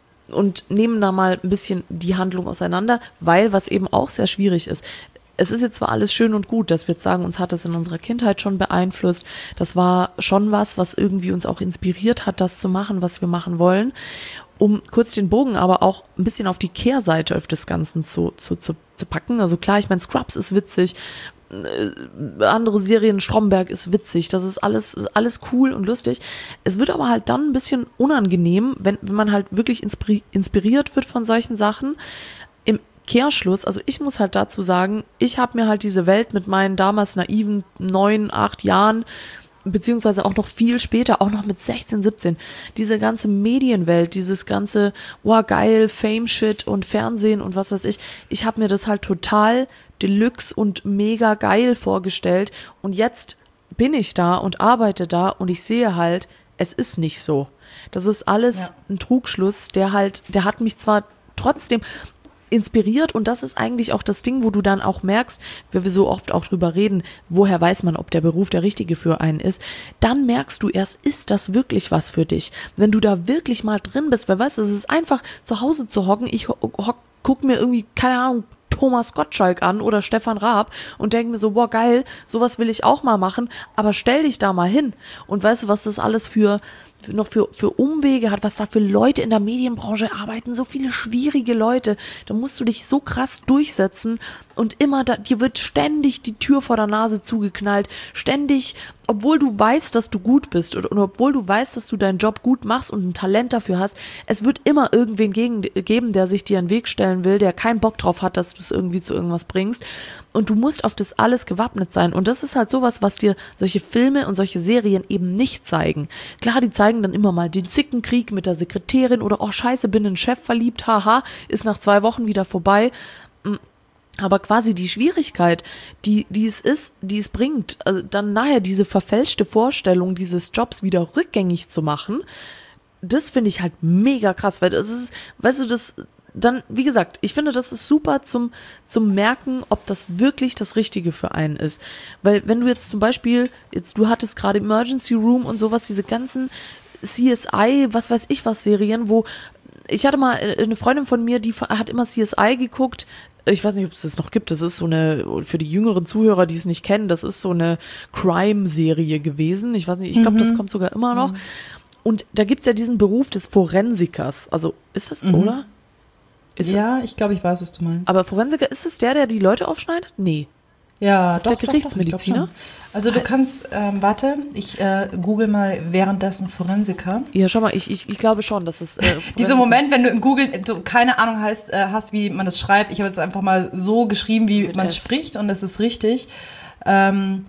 und nehmen da mal ein bisschen die Handlung auseinander, weil was eben auch sehr schwierig ist, es ist jetzt zwar alles schön und gut, dass wir jetzt sagen, uns hat das in unserer Kindheit schon beeinflusst, das war schon was, was irgendwie uns auch inspiriert hat, das zu machen, was wir machen wollen, um kurz den Bogen aber auch ein bisschen auf die Kehrseite des Ganzen zu, zu, zu, zu packen. Also klar, ich meine, Scrubs ist witzig, andere Serien, Stromberg ist witzig, das ist alles, alles cool und lustig. Es wird aber halt dann ein bisschen unangenehm, wenn, wenn man halt wirklich inspiriert wird von solchen Sachen. Im Kehrschluss, also ich muss halt dazu sagen, ich habe mir halt diese Welt mit meinen damals naiven neun, acht Jahren beziehungsweise auch noch viel später, auch noch mit sechzehn, siebzehn, diese ganze Medienwelt, dieses ganze, wow, geil, Fame-Shit und Fernsehen und was weiß ich, ich habe mir das halt total deluxe und mega geil vorgestellt und jetzt bin ich da und arbeite da und ich sehe halt, es ist nicht so. Das ist alles ja. ein Trugschluss, der halt, der hat mich zwar trotzdem inspiriert und das ist eigentlich auch das Ding, wo du dann auch merkst, wenn wir so oft auch drüber reden, woher weiß man, ob der Beruf der richtige für einen ist, dann merkst du erst, ist das wirklich was für dich? Wenn du da wirklich mal drin bist, wer weiß, es ist einfach zu Hause zu hocken, ich hock, guck mir irgendwie, keine Ahnung, Thomas Gottschalk an oder Stefan Raab und denke mir so, boah, geil, sowas will ich auch mal machen, aber stell dich da mal hin und weißt du, was das alles für noch für, für Umwege hat, was da für Leute in der Medienbranche arbeiten, so viele schwierige Leute, da musst du dich so krass durchsetzen und immer, da, dir wird ständig die Tür vor der Nase zugeknallt, ständig, obwohl du weißt, dass du gut bist und, und obwohl du weißt, dass du deinen Job gut machst und ein Talent dafür hast, es wird immer irgendwen gegen, geben, der sich dir in den Weg stellen will, der keinen Bock drauf hat, dass du es irgendwie zu irgendwas bringst und du musst auf das alles gewappnet sein und das ist halt sowas, was dir solche Filme und solche Serien eben nicht zeigen. Klar, die zeigen dann immer mal den Zickenkrieg mit der Sekretärin oder oh scheiße, bin in den Chef verliebt, haha, ist nach zwei Wochen wieder vorbei. Aber quasi die Schwierigkeit, die, die es ist, die es bringt, also dann nachher diese verfälschte Vorstellung dieses Jobs wieder rückgängig zu machen, das finde ich halt mega krass, weil das ist, weißt du, das dann, wie gesagt, ich finde, das ist super zum, zum Merken, ob das wirklich das Richtige für einen ist. Weil wenn du jetzt zum Beispiel, jetzt du hattest gerade Emergency Room und sowas, diese ganzen C S I, was weiß ich was Serien, wo, ich hatte mal eine Freundin von mir, die hat immer C S I geguckt, ich weiß nicht, ob es das noch gibt, das ist so eine, für die jüngeren Zuhörer, die es nicht kennen, das ist so eine Crime-Serie gewesen, ich weiß nicht, ich glaube, mhm. das kommt sogar immer noch. Mhm. Und da gibt es ja diesen Beruf des Forensikers, also ist das, mhm. oder? Ist ja, er? Ich glaube, ich weiß, was du meinst. Aber Forensiker, ist es der, der die Leute aufschneidet? Nee. Ja, das ist doch, der Gerichtsmediziner? Doch, doch, also du kannst, ähm, warte, ich äh, google mal währenddessen Forensiker. Ja, schau mal, ich, ich, ich glaube schon, dass es äh, dieser Moment, wenn du im Google du keine Ahnung hast, äh, hast, wie man das schreibt. Ich habe jetzt einfach mal so geschrieben, wie man es spricht und das ist richtig. Ähm,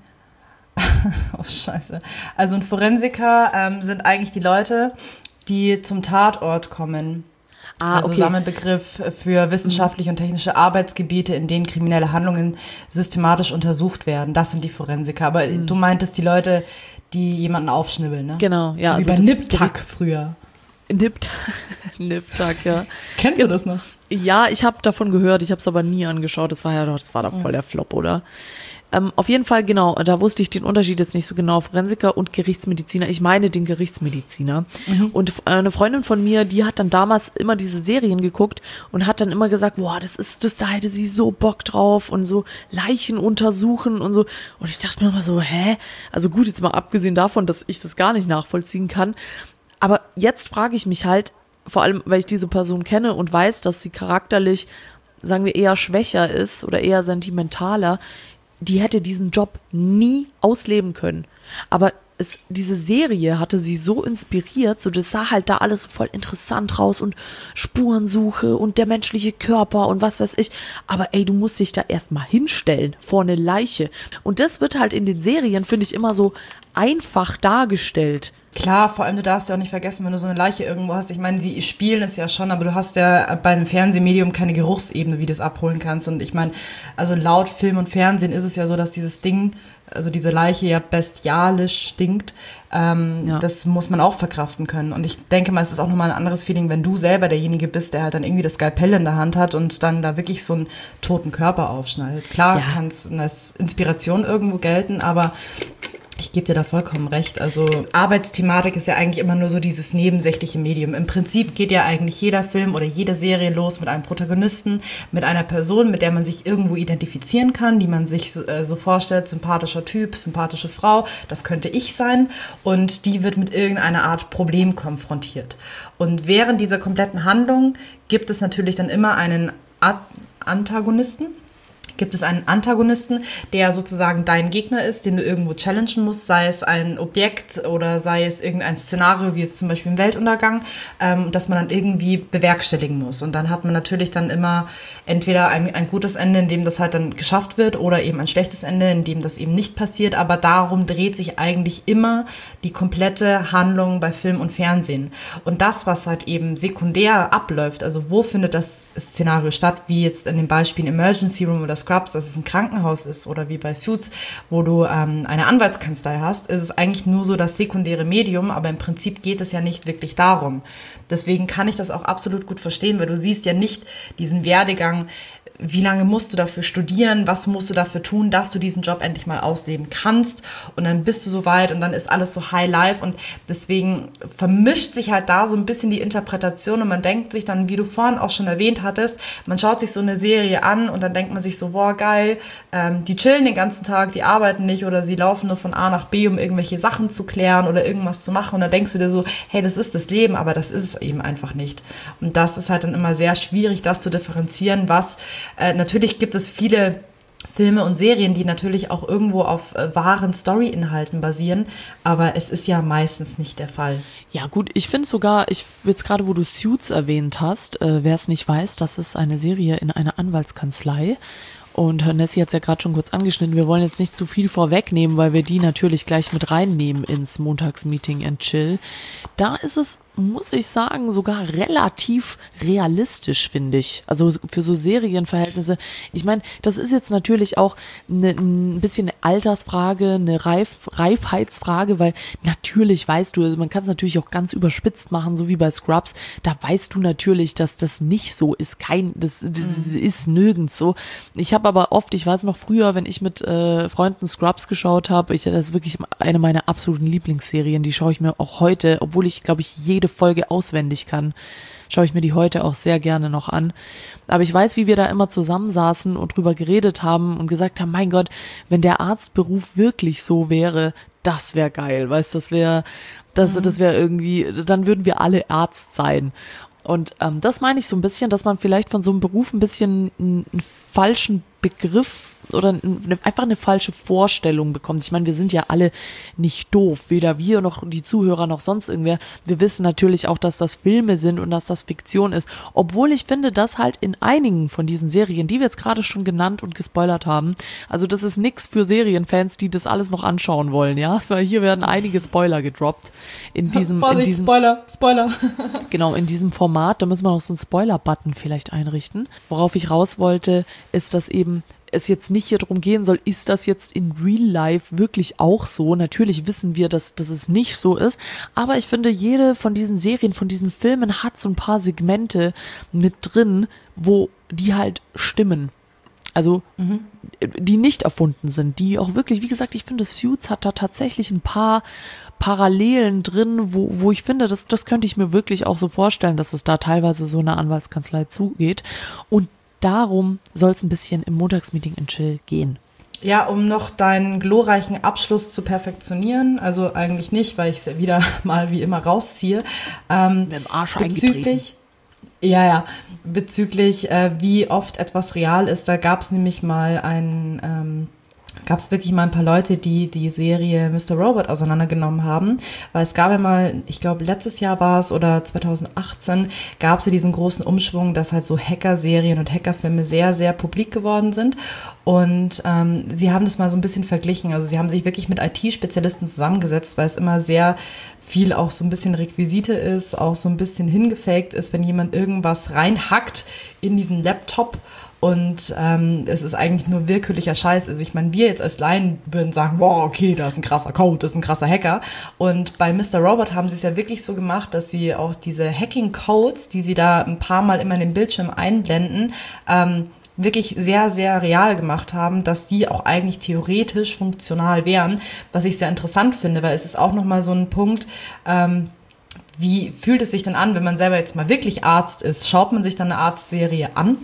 oh, scheiße. Also ein Forensiker ähm, sind eigentlich die Leute, die zum Tatort kommen. Ah, also okay. Sammelbegriff für wissenschaftliche und technische Arbeitsgebiete, in denen kriminelle Handlungen systematisch untersucht werden. Das sind die Forensiker. Aber mhm. du meintest die Leute, die jemanden aufschnibbeln, ne? Genau, ja. So wie also bei Nip-Tuck früher. Nip-Tuck, Nip-Tuck, ja. Kennst du das noch? Ja, ich habe davon gehört, ich habe es aber nie angeschaut. Das war ja doch, das war doch voll der Flop, oder? Ähm, auf jeden Fall, genau, da wusste ich den Unterschied jetzt nicht so genau, Forensiker und Gerichtsmediziner. Ich meine den Gerichtsmediziner. Mhm. Und eine Freundin von mir, die hat dann damals immer diese Serien geguckt und hat dann immer gesagt, boah, das ist, das, da hätte sie so Bock drauf und so Leichen untersuchen und so. Und ich dachte mir immer so, hä? Also gut, jetzt mal abgesehen davon, dass ich das gar nicht nachvollziehen kann. Aber jetzt frage ich mich halt, vor allem, weil ich diese Person kenne und weiß, dass sie charakterlich, sagen wir, eher schwächer ist oder eher sentimentaler, die hätte diesen Job nie ausleben können. Aber es, diese Serie hatte sie so inspiriert, so das sah halt da alles so voll interessant raus und Spurensuche und der menschliche Körper und was weiß ich. Aber ey, du musst dich da erstmal hinstellen vor eine Leiche. Und das wird halt in den Serien, finde ich, immer so einfach dargestellt. Klar, vor allem du darfst ja auch nicht vergessen, wenn du so eine Leiche irgendwo hast. Ich meine, die spielen es ja schon, aber du hast ja bei einem Fernsehmedium keine Geruchsebene, wie du es abholen kannst. Und ich meine, also laut Film und Fernsehen ist es ja so, dass dieses Ding, also diese Leiche ja bestialisch stinkt. Ähm, ja. Das muss man auch verkraften können. Und ich denke mal, es ist auch nochmal ein anderes Feeling, wenn du selber derjenige bist, der halt dann irgendwie das Skalpell in der Hand hat und dann da wirklich so einen toten Körper aufschneidet. Klar, ja. kann es als Inspiration irgendwo gelten, aber ich gebe dir da vollkommen recht. Also Arbeitsthematik ist ja eigentlich immer nur so dieses nebensächliche Medium. Im Prinzip geht ja eigentlich jeder Film oder jede Serie los mit einem Protagonisten, mit einer Person, mit der man sich irgendwo identifizieren kann, die man sich äh, so vorstellt, sympathischer Typ, sympathische Frau, das könnte ich sein. Und die wird mit irgendeiner Art Problem konfrontiert. Und während dieser kompletten Handlung gibt es natürlich dann immer einen Ad- Antagonisten. gibt es einen Antagonisten, der sozusagen dein Gegner ist, den du irgendwo challengen musst, sei es ein Objekt oder sei es irgendein Szenario, wie jetzt zum Beispiel ein Weltuntergang, ähm, das man dann irgendwie bewerkstelligen muss. Und dann hat man natürlich dann immer entweder ein, ein gutes Ende, in dem das halt dann geschafft wird, oder eben ein schlechtes Ende, in dem das eben nicht passiert. Aber darum dreht sich eigentlich immer die komplette Handlung bei Film und Fernsehen. Und das, was halt eben sekundär abläuft, also wo findet das Szenario statt, wie jetzt in dem Beispiel Emergency Room oder Scrubs, dass es ein Krankenhaus ist, oder wie bei Suits, wo du ähm, eine Anwaltskanzlei hast, ist es eigentlich nur so das sekundäre Medium, aber im Prinzip geht es ja nicht wirklich darum. Deswegen kann ich das auch absolut gut verstehen, weil du siehst ja nicht diesen Werdegang, wie lange musst du dafür studieren, was musst du dafür tun, dass du diesen Job endlich mal ausleben kannst, und dann bist du so weit und dann ist alles so High Life, und deswegen vermischt sich halt da so ein bisschen die Interpretation und man denkt sich dann, wie du vorhin auch schon erwähnt hattest, man schaut sich so eine Serie an und dann denkt man sich so, boah, geil, ähm, die chillen den ganzen Tag, die arbeiten nicht oder sie laufen nur von A nach B, um irgendwelche Sachen zu klären oder irgendwas zu machen, und dann denkst du dir so, hey, das ist das Leben, aber das ist es eben einfach nicht. Und das ist halt dann immer sehr schwierig, das zu differenzieren, was Äh, natürlich gibt es viele Filme und Serien, die natürlich auch irgendwo auf äh, wahren Story-Inhalten basieren, aber es ist ja meistens nicht der Fall. Ja gut, ich finde sogar, ich jetzt gerade, wo du Suits erwähnt hast, äh, wer es nicht weiß, das ist eine Serie in einer Anwaltskanzlei. Und Nessie hat es ja gerade schon kurz angeschnitten, wir wollen jetzt nicht zu viel vorwegnehmen, weil wir die natürlich gleich mit reinnehmen ins Montagsmeeting and Chill. Da ist es, muss ich sagen, sogar relativ realistisch, finde ich. Also für so Serienverhältnisse. Ich meine, das ist jetzt natürlich auch eine, ein bisschen eine Altersfrage, eine Reif, Reifheitsfrage, weil natürlich weißt du, also man kann es natürlich auch ganz überspitzt machen, so wie bei Scrubs. Da weißt du natürlich, dass das nicht so ist. Kein, das, das ist nirgends so. Ich habe aber oft, ich weiß noch früher, wenn ich mit äh, Freunden Scrubs geschaut habe, ich, das ist wirklich eine meiner absoluten Lieblingsserien, die schaue ich mir auch heute, obwohl ich, glaube ich, jede Folge auswendig kann, schaue ich mir die heute auch sehr gerne noch an. Aber ich weiß, wie wir da immer zusammensaßen und drüber geredet haben und gesagt haben, mein Gott, wenn der Arztberuf wirklich so wäre, das wäre geil, weißt du, das wäre, das, das wäre irgendwie, dann würden wir alle Arzt sein. Und ähm, das meine ich so ein bisschen, dass man vielleicht von so einem Beruf ein bisschen einen, einen falschen Begriff oder eine, einfach eine falsche Vorstellung bekommt. Ich meine, wir sind ja alle nicht doof, weder wir noch die Zuhörer noch sonst irgendwer. Wir wissen natürlich auch, dass das Filme sind und dass das Fiktion ist. Obwohl ich finde, dass halt in einigen von diesen Serien, die wir jetzt gerade schon genannt und gespoilert haben, also das ist nix für Serienfans, die das alles noch anschauen wollen, ja, weil hier werden einige Spoiler gedroppt in diesem, Vorsicht, in diesem Spoiler, Spoiler. Genau, in diesem Format, da müssen wir noch so einen Spoiler-Button vielleicht einrichten. Worauf ich raus wollte, ist, dass eben es jetzt nicht hier drum gehen soll, ist das jetzt in Real Life wirklich auch so? Natürlich wissen wir, dass, dass es nicht so ist, aber ich finde, jede von diesen Serien, von diesen Filmen hat so ein paar Segmente mit drin, wo die halt stimmen. Also, mhm. die nicht erfunden sind, die auch wirklich, wie gesagt, ich finde, Suits hat da tatsächlich ein paar Parallelen drin, wo, wo ich finde, das, das könnte ich mir wirklich auch so vorstellen, dass es da teilweise so eine Anwaltskanzlei zugeht. Und darum soll es ein bisschen im Montagsmeeting and Chill gehen. Ja, um noch deinen glorreichen Abschluss zu perfektionieren, also eigentlich nicht, weil ich es ja wieder mal wie immer rausziehe. Ähm, Mit dem Arsch bezüglich, ja, ja, bezüglich äh, wie oft etwas real ist, da gab es nämlich mal ein ähm, gab es wirklich mal ein paar Leute, die die Serie Mister Robot auseinandergenommen haben, weil es gab ja mal, ich glaube letztes Jahr war es oder zwanzig achtzehn, gab es ja diesen großen Umschwung, dass halt so Hacker-Serien und Hackerfilme sehr, sehr publik geworden sind, und ähm, sie haben das mal so ein bisschen verglichen, also sie haben sich wirklich mit I T-Spezialisten zusammengesetzt, weil es immer sehr viel auch so ein bisschen Requisite ist, auch so ein bisschen hingefaked ist, wenn jemand irgendwas reinhackt in diesen Laptop. Und ähm, es ist eigentlich nur willkürlicher Scheiß. Also ich meine, wir jetzt als Laien würden sagen, wow, okay, da ist ein krasser Code, das ist ein krasser Hacker. Und bei Mister Robot haben sie es ja wirklich so gemacht, dass sie auch diese Hacking-Codes, die sie da ein paar Mal immer in den Bildschirm einblenden, ähm, wirklich sehr, sehr real gemacht haben, dass die auch eigentlich theoretisch funktional wären, was ich sehr interessant finde, weil es ist auch nochmal so ein Punkt, ähm, wie fühlt es sich denn an, wenn man selber jetzt mal wirklich Arzt ist? Schaut man sich dann eine Arztserie an?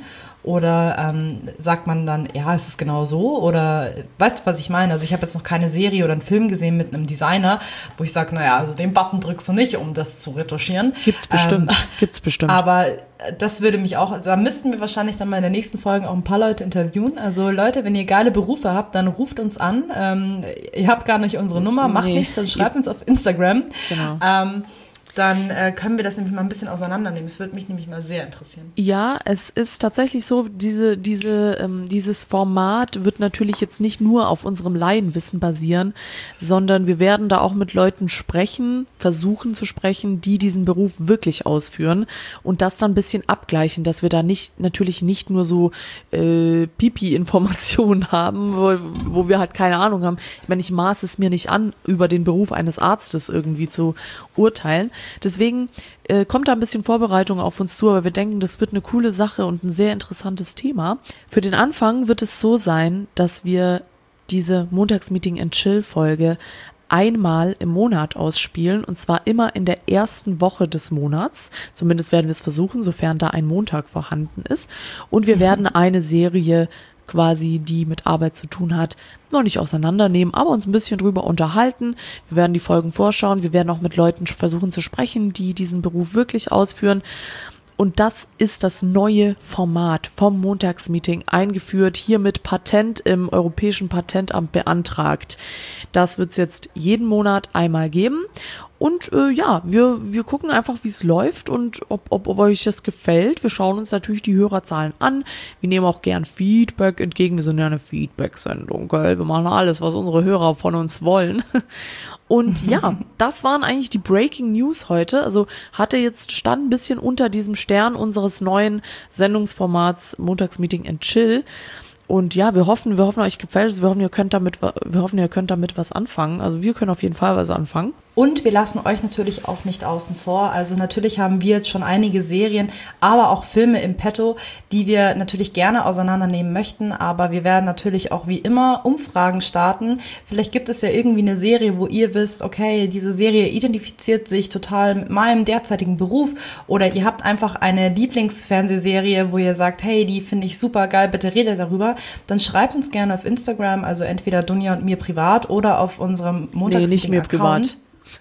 Oder ähm, sagt man dann, ja, ist es genau so? Oder weißt du, was ich meine? Also ich habe jetzt noch keine Serie oder einen Film gesehen mit einem Designer, wo ich sage, naja, also den Button drückst du nicht, um das zu retuschieren. Gibt's bestimmt, ähm, gibt's bestimmt. Aber das würde mich auch, da müssten wir wahrscheinlich dann mal in der nächsten Folge auch ein paar Leute interviewen. Also Leute, wenn ihr geile Berufe habt, dann ruft uns an. Ähm, ihr habt gar nicht unsere Nummer, macht nee. nichts, dann schreibt uns auf Instagram. Genau. Ähm, dann äh, können wir das nämlich mal ein bisschen auseinandernehmen. Es würde mich nämlich mal sehr interessieren. Ja, es ist tatsächlich so, diese, diese, ähm, dieses Format wird natürlich jetzt nicht nur auf unserem Laienwissen basieren, sondern wir werden da auch mit Leuten sprechen, versuchen zu sprechen, die diesen Beruf wirklich ausführen und das dann ein bisschen abgleichen, dass wir da nicht natürlich nicht nur so äh, Pipi-Informationen haben, wo, wo wir halt keine Ahnung haben. Ich meine, ich maße es mir nicht an, über den Beruf eines Arztes irgendwie zu urteilen. Deswegen äh, kommt da ein bisschen Vorbereitung auf uns zu, aber wir denken, das wird eine coole Sache und ein sehr interessantes Thema. Für den Anfang wird es so sein, dass wir diese Montagsmeeting and Chill Folge einmal im Monat ausspielen und zwar immer in der ersten Woche des Monats. Zumindest werden wir es versuchen, sofern da ein Montag vorhanden ist. Und wir werden eine Serie quasi, die mit Arbeit zu tun hat, noch nicht auseinandernehmen, aber uns ein bisschen drüber unterhalten. Wir werden die Folgen vorschauen, wir werden auch mit Leuten versuchen zu sprechen, die diesen Beruf wirklich ausführen. Und das ist das neue Format vom Montagsmeeting, eingeführt, hier mit Patent im Europäischen Patentamt beantragt. Das wird es jetzt jeden Monat einmal geben. Und äh, ja, wir, wir gucken einfach, wie es läuft und ob, ob, ob euch das gefällt. Wir schauen uns natürlich die Hörerzahlen an. Wir nehmen auch gern Feedback entgegen. Wir sind ja eine Feedback-Sendung, gell? Wir machen alles, was unsere Hörer von uns wollen. Und ja, das waren eigentlich die Breaking News heute. Also hatte jetzt, stand ein bisschen unter diesem Stern unseres neuen Sendungsformats Montagsmeeting and Chill. Und ja, wir hoffen, wir hoffen, euch gefällt es. Wir hoffen, ihr könnt damit, wir hoffen, ihr könnt damit was anfangen. Also wir können auf jeden Fall was anfangen. Und wir lassen euch natürlich auch nicht außen vor. Also natürlich haben wir jetzt schon einige Serien, aber auch Filme im Petto, die wir natürlich gerne auseinandernehmen möchten. Aber wir werden natürlich auch wie immer Umfragen starten. Vielleicht gibt es ja irgendwie eine Serie, wo ihr wisst, okay, diese Serie identifiziert sich total mit meinem derzeitigen Beruf. Oder ihr habt einfach eine Lieblingsfernsehserie, wo ihr sagt, hey, die finde ich super geil, bitte redet darüber. Dann schreibt uns gerne auf Instagram, also entweder Dunja und mir privat oder auf unserem Montagsmeeting-Account. Nee, nicht mir privat.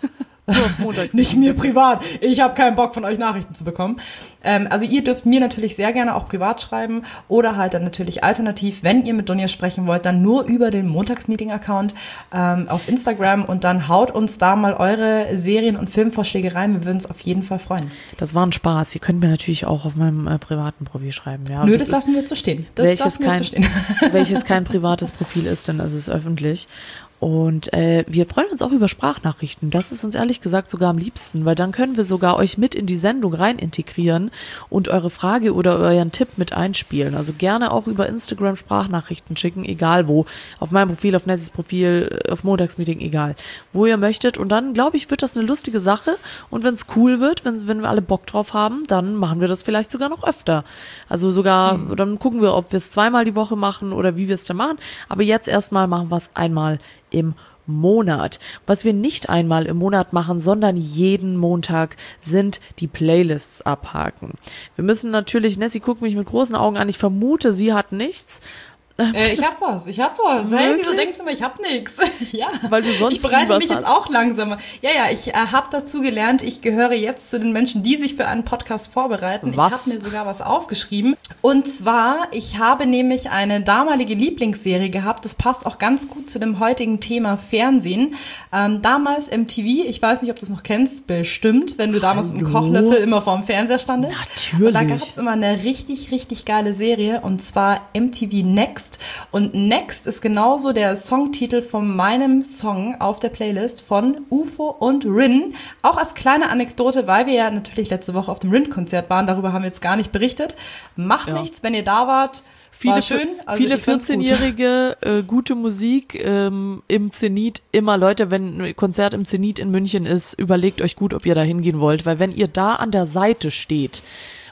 Nicht mir privat. Ich habe keinen Bock, von euch Nachrichten zu bekommen. Ähm, also ihr dürft mir natürlich sehr gerne auch privat schreiben oder halt dann natürlich alternativ, wenn ihr mit Dunja sprechen wollt, dann nur über den Montagsmeeting-Account ähm, auf Instagram und dann haut uns da mal eure Serien- und Filmvorschläge rein. Wir würden uns auf jeden Fall freuen. Das war ein Spaß. Ihr könnt mir natürlich auch auf meinem äh, privaten Profil schreiben. Ja, Nö, das, das lassen wir zu stehen. Das welches lassen wir kein, zu stehen. welches kein privates Profil ist, denn es ist öffentlich. Und äh, wir freuen uns auch über Sprachnachrichten. Das ist uns ehrlich gesagt sogar am liebsten, weil dann können wir sogar euch mit in die Sendung rein integrieren und eure Frage oder euren Tipp mit einspielen. Also gerne auch über Instagram Sprachnachrichten schicken, egal wo. Auf meinem Profil, auf Nessys Profil, auf Montagsmeeting, egal. Wo ihr möchtet. Und dann, glaube ich, wird das eine lustige Sache. Und wenn es cool wird, wenn, wenn wir alle Bock drauf haben, dann machen wir das vielleicht sogar noch öfter. Also sogar, mhm. dann gucken wir, ob wir es zweimal die Woche machen oder wie wir es dann machen. Aber jetzt erstmal machen wir es einmal im Monat. Was wir nicht einmal im Monat machen, sondern jeden Montag sind die Playlists abhaken. Wir müssen natürlich, Nessie guckt mich mit großen Augen an, ich vermute, sie hat nichts. Äh, ich hab was, ich hab was. Hey, wieso denkst du mir, ich hab nix? Ja, weil du sonst ich bereite was mich hast. Jetzt auch langsamer. Ja, ja, ich äh, habe dazu gelernt, ich gehöre jetzt zu den Menschen, die sich für einen Podcast vorbereiten. Was? Ich habe mir sogar was aufgeschrieben. Und zwar, ich habe nämlich eine damalige Lieblingsserie gehabt. Das passt auch ganz gut zu dem heutigen Thema Fernsehen. Ähm, damals M T V, ich weiß nicht, ob du es noch kennst, bestimmt, wenn du damals Hallo? mit dem Kochlöffel immer vorm Fernseher standest. Natürlich. Und da gab es immer eine richtig, richtig geile Serie und zwar M T V Next. Und Next ist genauso der Songtitel von meinem Song auf der Playlist von U F O und Rin. Auch als kleine Anekdote, weil wir ja natürlich letzte Woche auf dem Rin-Konzert waren. Darüber haben wir jetzt gar nicht berichtet. Macht ja nichts, wenn ihr da wart. Viele, war schön. Also viele vierzehnjährige, gut. äh, gute Musik ähm, im Zenit. Immer, Leute, wenn ein Konzert im Zenit in München ist, überlegt euch gut, ob ihr da hingehen wollt. Weil wenn ihr da an der Seite steht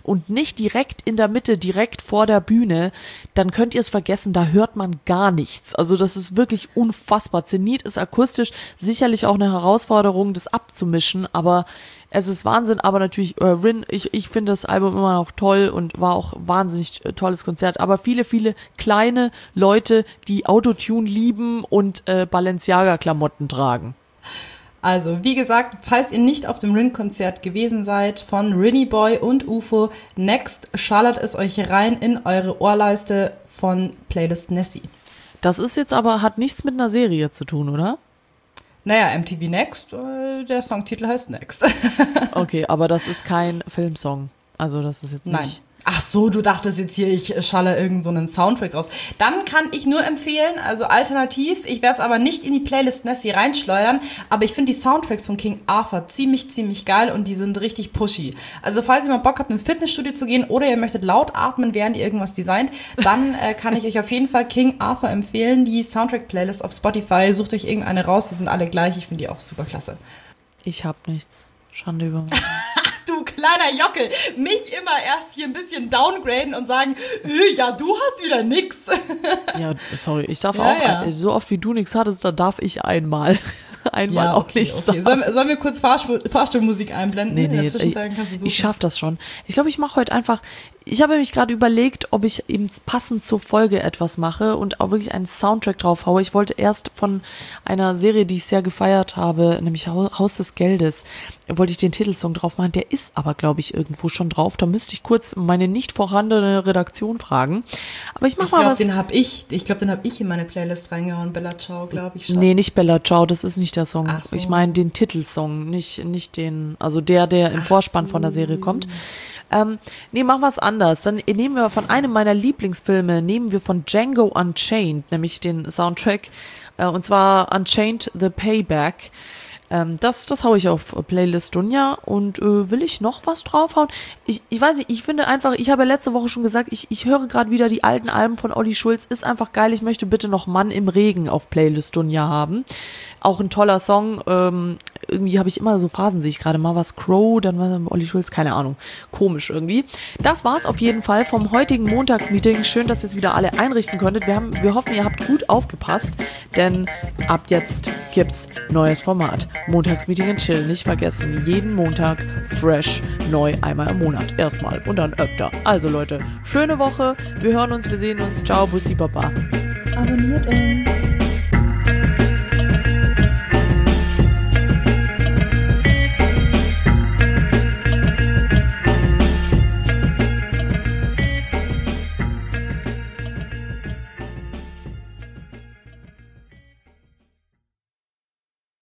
und nicht direkt in der Mitte, direkt vor der Bühne, dann könnt ihr es vergessen, da hört man gar nichts. Also das ist wirklich unfassbar. Zenit ist akustisch sicherlich auch eine Herausforderung, das abzumischen, aber es ist Wahnsinn. Aber natürlich, äh, Rin, ich, ich finde das Album immer noch toll und war auch wahnsinnig äh, tolles Konzert, aber viele, viele kleine Leute, die Autotune lieben und äh, Balenciaga-Klamotten tragen. Also, wie gesagt, falls ihr nicht auf dem Rin-Konzert gewesen seid, von Rinny Boy und U F O, Next schallert es euch rein in eure Ohrleiste von Playlist Nessie. Das ist jetzt aber, hat nichts mit einer Serie zu tun, oder? Naja, M T V Next, äh, der Songtitel heißt Next. Okay, aber das ist kein Filmsong. Also das ist jetzt nicht... Nein. Ach so, du dachtest jetzt hier, ich schalle irgend so einen Soundtrack raus. Dann kann ich nur empfehlen, also alternativ, ich werde es aber nicht in die Playlist Nessie reinschleudern, aber ich finde die Soundtracks von King Arthur ziemlich, ziemlich geil und die sind richtig pushy. Also falls ihr mal Bock habt, ins Fitnessstudio zu gehen oder ihr möchtet laut atmen, während ihr irgendwas designt, dann äh, kann ich euch auf jeden Fall King Arthur empfehlen. Die Soundtrack-Playlist auf Spotify, sucht euch irgendeine raus, die sind alle gleich, ich finde die auch super klasse. Ich hab nichts. Schande über mich. Du kleiner Jockel, mich immer erst hier ein bisschen downgraden und sagen, äh, ja, du hast wieder nix. Ja, sorry, ich darf Ja, auch, ja. so oft wie du nichts hattest, da darf ich einmal. Einmal Ja, auch okay, nichts okay. sagen. Sollen, sollen wir kurz Fahrstuhl, Fahrstuhlmusik einblenden? Nee, In der nee, Zwischenzeit ich, kannst du suchen. ich schaff das schon. Ich glaube, ich mache heute einfach, ich habe mich gerade überlegt, ob ich eben passend zur Folge etwas mache und auch wirklich einen Soundtrack drauf haue. Ich wollte erst von einer Serie, die ich sehr gefeiert habe, nämlich Haus des Geldes, wollte ich den Titelsong drauf machen. Der ist aber, glaube ich, irgendwo schon drauf. Da müsste ich kurz meine nicht vorhandene Redaktion fragen. Aber ich mach Ich mal glaube, was. den habe ich, ich glaube, den habe ich in meine Playlist reingehauen. Bella Ciao, glaube ich schon. Nee, nicht Bella Ciao, das ist nicht der Song. Ach so. Ich meine den Titelsong, nicht, nicht den, also der, der im Ach Vorspann so. von der Serie kommt. Ähm, nee, machen wir es anders. Dann nehmen wir von einem meiner Lieblingsfilme, nehmen wir von Django Unchained, nämlich den Soundtrack, äh, und zwar Unchained The Payback. Ähm, das, das hau ich auf Playlist Dunja. Und äh, will ich noch was draufhauen? Ich, ich weiß nicht, ich finde einfach, ich habe ja letzte Woche schon gesagt, ich, ich höre gerade wieder die alten Alben von Olli Schulz, ist einfach geil. Ich möchte bitte noch Mann im Regen auf Playlist Dunja haben. Auch ein toller Song. Ähm, irgendwie habe ich immer so Phasen, sehe ich gerade mal was Crow, dann war Olli Schulz, keine Ahnung. Komisch irgendwie. Das war's auf jeden Fall vom heutigen Montagsmeeting. Schön, dass ihr es wieder alle einrichten konntet. Wir, haben, wir hoffen, ihr habt gut aufgepasst, denn ab jetzt gibt's neues Format. Montagsmeeting in Chill. Nicht vergessen, jeden Montag fresh, neu, einmal im Monat. Erstmal und dann öfter. Also Leute, schöne Woche. Wir hören uns, wir sehen uns. Ciao, Bussi Baba. Abonniert uns.